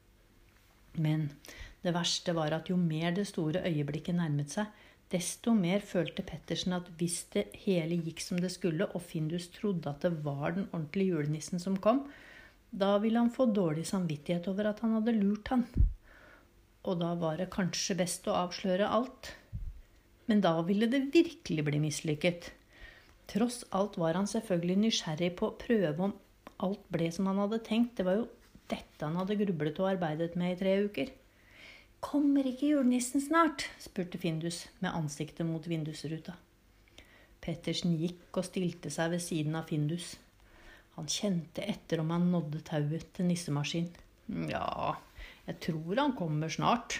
Men det verste var at jo mer det store øyeblikket nærmet seg, desto mer følte Pettersen at hvis det hele gikk som det skulle, og Findus trodde at det var den ordentlige julenissen som kom, da ville han få dårlig samvittighet over at han hadde lurt han. Og da var det kanskje best å avsløre alt. Men da ville det virkelig bli mislykket. Tross alt var han selvfølgelig nysgjerrig på å prøve om alt ble som han hadde tenkt. Det var jo dette han hadde grublet og arbeidet med i tre uker. Kommer ikke julenissen snart? Spurte Findus med ansiktet mot vindusruta. Pettersen gikk og stilte seg ved siden av Findus. Han kjente etter om han nådde tauet til nissemaskin. Ja, jeg tror han kommer snart.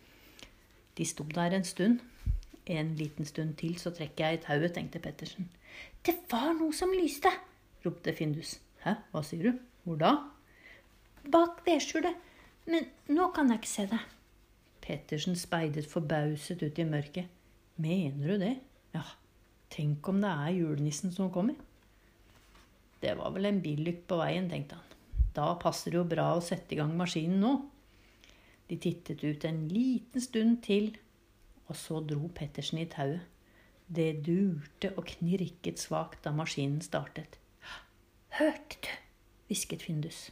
De sto der en stund. En liten stund til så trekker jeg i tauet, tenkte Pettersen. Det var noe som lyste, ropte Findus. Hæ, hva sier du? Hvor da? Bak vedskjulet, men nå kan jeg ikke se det. Pettersen speidet forbauset ut i mørket. Mener du det? Ja, tenk om det er julenissen som kommer. Det var vel en billykt på veien, tenkte han. Da passer det jo bra å sette i gang maskinen nå. De tittet ut en liten stund til, og så dro Pettersen i tauet. Det durte og knirket svagt da maskinen startet. Hørte du? Hvisket Findus.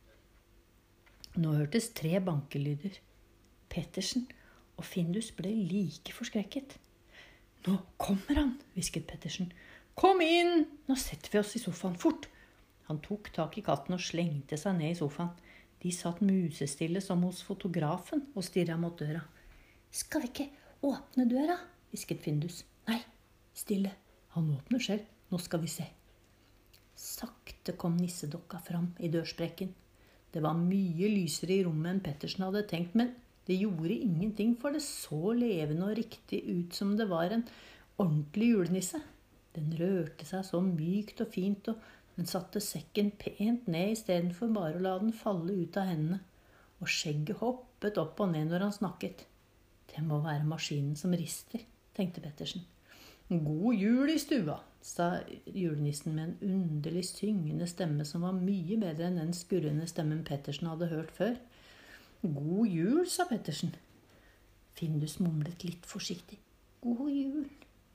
Nå hørtes tre bankelyder. Pettersen og Findus ble like forskrekket. Nå kommer han, hvisket Pettersen. Kom inn! Nå setter vi oss i sofaen fort. Han tok tak i katten og slengte seg ned i sofaen. De satt musestille som hos fotografen og stirret mot døra. Skal vi ikke åpne døra? Hvisket Findus. Nei, stille. Han åpner selv. Nå skal vi se. Sakte kom nissedokka fram i dørsprekken. Det var mye lysere i rommet enn Pettersen hadde tenkt, men det gjorde ingenting, for det så levende og riktig ut som det var en ordentlig julenisse. Den rørte seg så mykt og fint, og men satte sekken pent ned I stedet for bare å la den falle ut av hendene, og skjegget hoppet opp og ned når han snakket. Det må være maskinen som rister, tenkte Pettersen. God jul I stua, sa julenissen med en underlig syngende stemme som var mye bedre enn den skurrende stemmen Pettersen hadde hørt før. God jul, sa Pettersen. Findus mumlet litt forsiktig. God jul.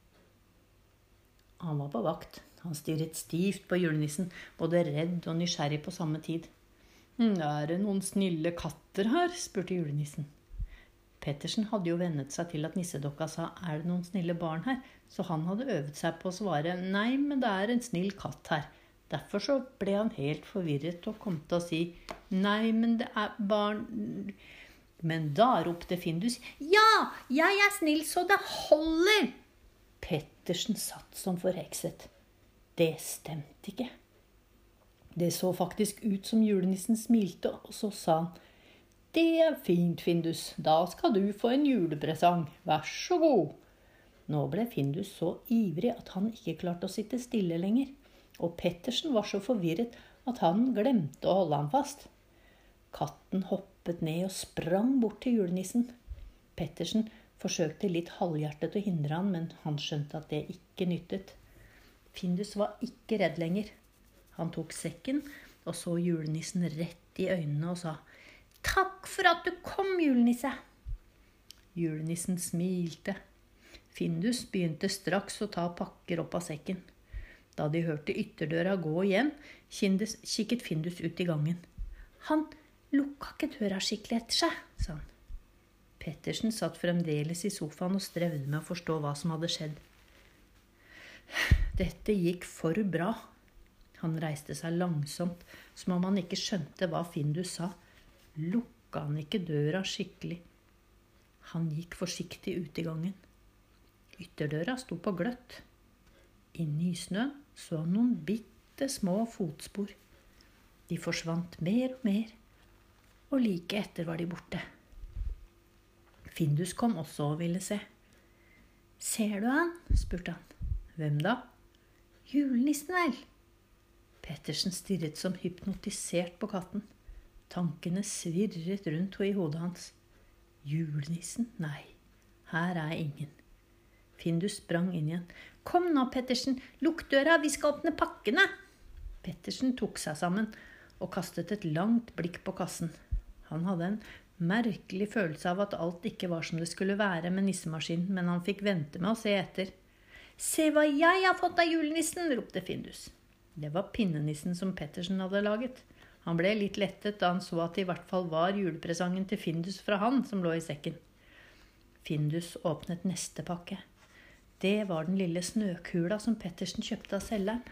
Han var på vakt. Han stirret stivt på julenissen, både redd og nysgjerrig på samme tid. Er det noen snille katter her, spurte julenissen. Pettersen hadde jo vennet seg til at nissedokka sa, er det noen snille barn her? Så han hadde øvet seg på å svare, nei, men det er en snill katt her. Derfor så ble han helt forvirret og kom til å si, nei, men det er barn... Men da ropte Findus, ja, jeg er snill så det holder! Pettersen satt som forhekset. Det stemte ikke. Det så faktisk ut som julenissen smilte, og så sa han, det er fint, Findus, da skal du få en julepresang, vær så god. Nå ble Findus så ivrig at han ikke klarte å sitte stille lenger, og Pettersen var så forvirret at han glemte å holde ham fast. Katten hoppet ned og sprang bort til julenissen. Pettersen forsøkte litt halvhjertet å hindre han, men han skjønte at det ikke nyttet. Findus var ikke redd lenger. Han tok sekken og så julenissen rett I øynene og sa, takk for at du kom, julenisse. Julenissen smilte. Findus begynte straks å ta pakker opp av sekken. Da de hørte ytterdøra gå igjen, kikket Findus ut I gangen. Han lukka ikke døra skikkelig etter seg, sa han. Pettersen satt fremdeles I sofaen og strevde med å forstå hva som hadde skjedd. Dette gikk for bra. Han reiste seg langsomt, som om han ikke skjønte hva Findus sa. Lukka han ikke døra skikkelig. Han gikk forsiktig ut I gangen. Ytterdøra sto på gløtt. Inne I snøen så han noen bitte små fotspor. De forsvant mer og mer, og like etter var de borte. Findus kom også og ville se. Ser du han? Spurte han. Hvem da? Julenissen vel? Pettersen stirret som hypnotisert på katten. Tankene svirret rundt I hodet hans. Julenissen? Nei, her er ingen. Findus sprang inn igjen. Kom nå, Pettersen, lukk døra, vi skal åpne pakkene. Pettersen tok seg sammen og kastet et langt blikk på kassen. Han hadde en merkelig følelse av at alt ikke var som det skulle være med nissemaskinen, men han fikk vente med å se etter. Se hva jeg har fått av julenissen, ropte Findus. Det var pinnenissen som Pettersen hadde laget. Han ble litt lettet da han så at det I hvert fall var julepresangen til Findus fra han som lå I sekken. Findus åpnet neste pakke. Det var den lille snøkula som Pettersen kjøpte av selgeren.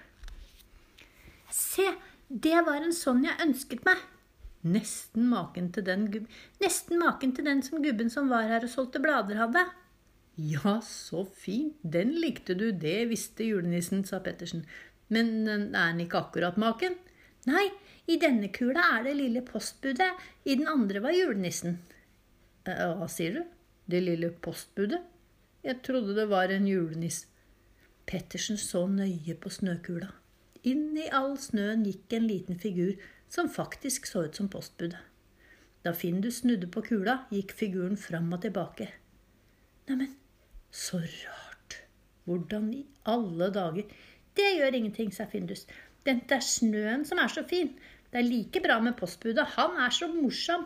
Se, det var en sånn jeg ønsket meg. Nesten maken til den, gub... Nesten maken til den som gubben som var her og solgte blader hadde. Ja, så fint. Den likte du, det visste julenissen, sa Pettersen. Men er den ikke akkurat maken? Nei, I denne kula er det lille postbudet, I den andre var julenissen. Hva sier du? Det lille postbudet? Jeg trodde det var en juleniss. Pettersen så nøye på snøkula. Inn I all snøen gikk en liten figur som faktisk så ut som postbudet. Da Findus snudde på kula, gikk figuren fram og tilbake. Neimen, så rart. Hvordan I alle dager... Det gjør ingenting, sa Findus. Dette er snøen som er så fin. Det er like bra med postbudet. Han er så morsom.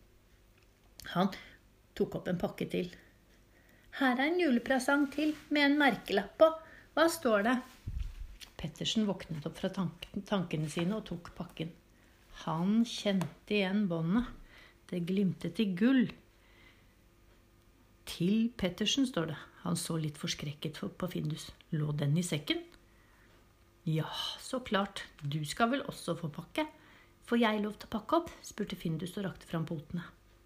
Han tok opp en pakke til. Her er en julepresang til med en merkelapp på. Hva står det? Pettersen våknet opp fra tanken, tankene sine og tok pakken. Han kjente igjen båndet. Det glimtet I gull. Til Pettersen, står det. Han så litt forskrekket på Findus. Lå den I sekken? Ja, så klart. Du skal vel også få pakke. Får jeg lov til å pakke opp? Spurte Findus og rakte fram potene.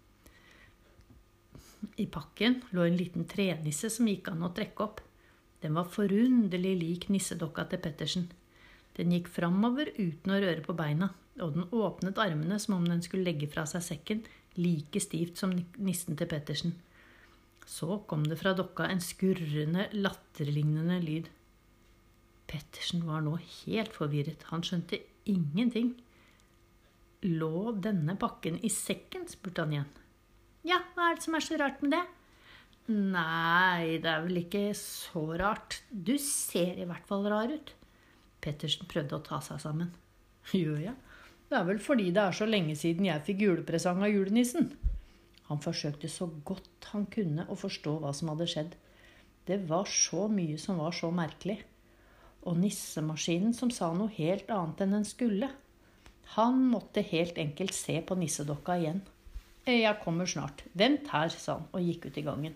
I pakken lå en liten trenisse som gikk an å trekke opp. Den var forunderlig lik nissedokka til Pettersen. Den gikk framover uten å røre på beina, og den åpnet armene som om den skulle legge fra seg sekken, like stivt som nissen til Pettersen. Så kom det fra dokka en skurrende, latterlignende lyd. Pettersen var nå helt forvirret. Han skjønte ingenting. Lå denne pakken i sekken, spurte han igjen. Ja, hva er det som er så rart med det? Nei, det er vel ikke så rart. Du ser i hvert fall rar ut. Pettersen prøvde å ta seg sammen. Gjør jeg? Det er vel fordi det er så lenge siden jeg fikk julepresang av julenissen. Han forsøkte så godt han kunne å forstå hva som hadde skjedd. Det var så mye som var så merkelig. Og nissemaskinen som sa noe helt annet enn den skulle. Han måtte helt enkelt se på nissedokka igjen. Jeg kommer snart. Vent her, sa han og gikk ut i gangen.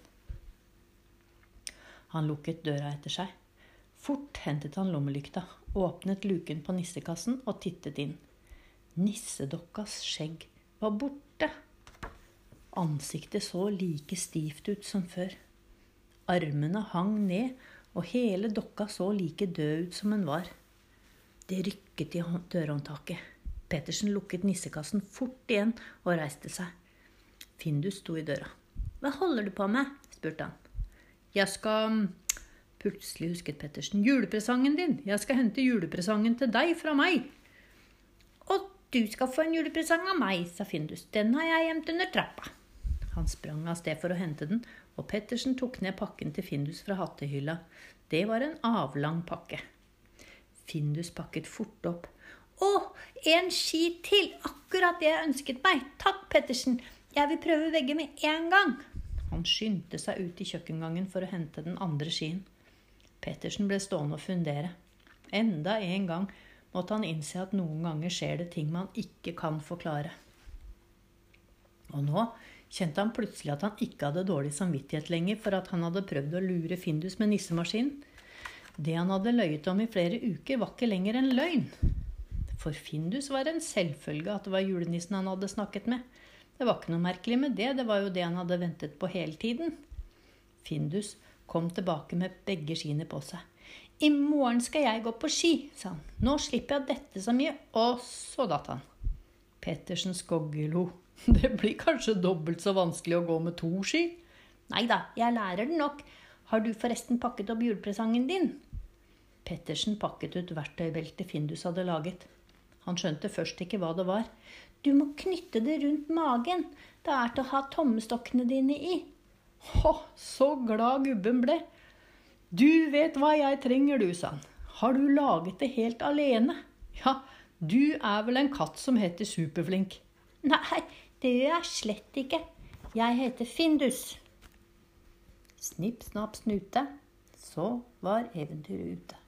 Han lukket døra etter seg. Fort hentet han lommelykta, åpnet luken på nissekassen og tittet inn. Nissedokkas skjegg var borte. Ansiktet så like stivt ut som før. Armene hang ned, og hele dokka så like død ut som den var. Det rykket i dørhåndtaket. Pettersen lukket nissekassen fort igjen og reiste seg. Findus sto i døra. Hva holder du på med? Spurte han. Jeg skal... Plutselig husket Pettersen. Julepresangen din. Jeg skal hente julepresangen til deg fra meg. Og du skal få en julepresang av meg, sa Findus. Den har jeg gjemt under trappa. Han sprang av sted for å hente den, og Pettersen tok ned pakken til Findus fra hattehylla. Det var en avlang pakke. Findus pakket fort opp. Å, en ski til! Akkurat det jeg ønsket meg. Takk, Pettersen. Jeg vil prøve begge med en gang. Han skyndte seg ut i kjøkkengangen for å hente den andre skien. Pettersen ble stående og fundere. Enda en gang måtte han innse at noen ganger skjer det ting man ikke kan forklare. Og nå kjente han plutselig at han ikke hadde dårlig samvittighet lenger for at han hadde prøvd å lure Findus med nissemaskinen. Det han hadde løyet om i flere uker var ikke lenger en løgn. For Findus var en selvfølge at det var julenissen han hadde snakket med. Det var ikke noe merkelig med det, det var jo det han hadde ventet på hele tiden. Findus kom tilbake med begge skiene på seg. I morgen skal jeg gå på ski, sa han. Nå slipper jeg dette så mye, og så datt han. Pettersen skoggelo. Det blir kanskje dobbelt så vanskelig å gå med to ski. Neida, jeg lærer den nok. Har du forresten pakket opp julepresangen din? Pettersen pakket ut verktøybeltet Findus hadde laget. Han skjønte først ikke hva det var. Du må knytte det rundt magen. Det er til å ha tommestokkene dine i. Å, så glad gubben ble. Du vet hva jeg trenger, du, sa han. Har du laget det helt alene? Ja, du er vel en katt som heter Superflink. Nei, det gjør jeg slett ikke. Jeg heter Findus. Snipp, snapp, snute. Så var eventyret ute.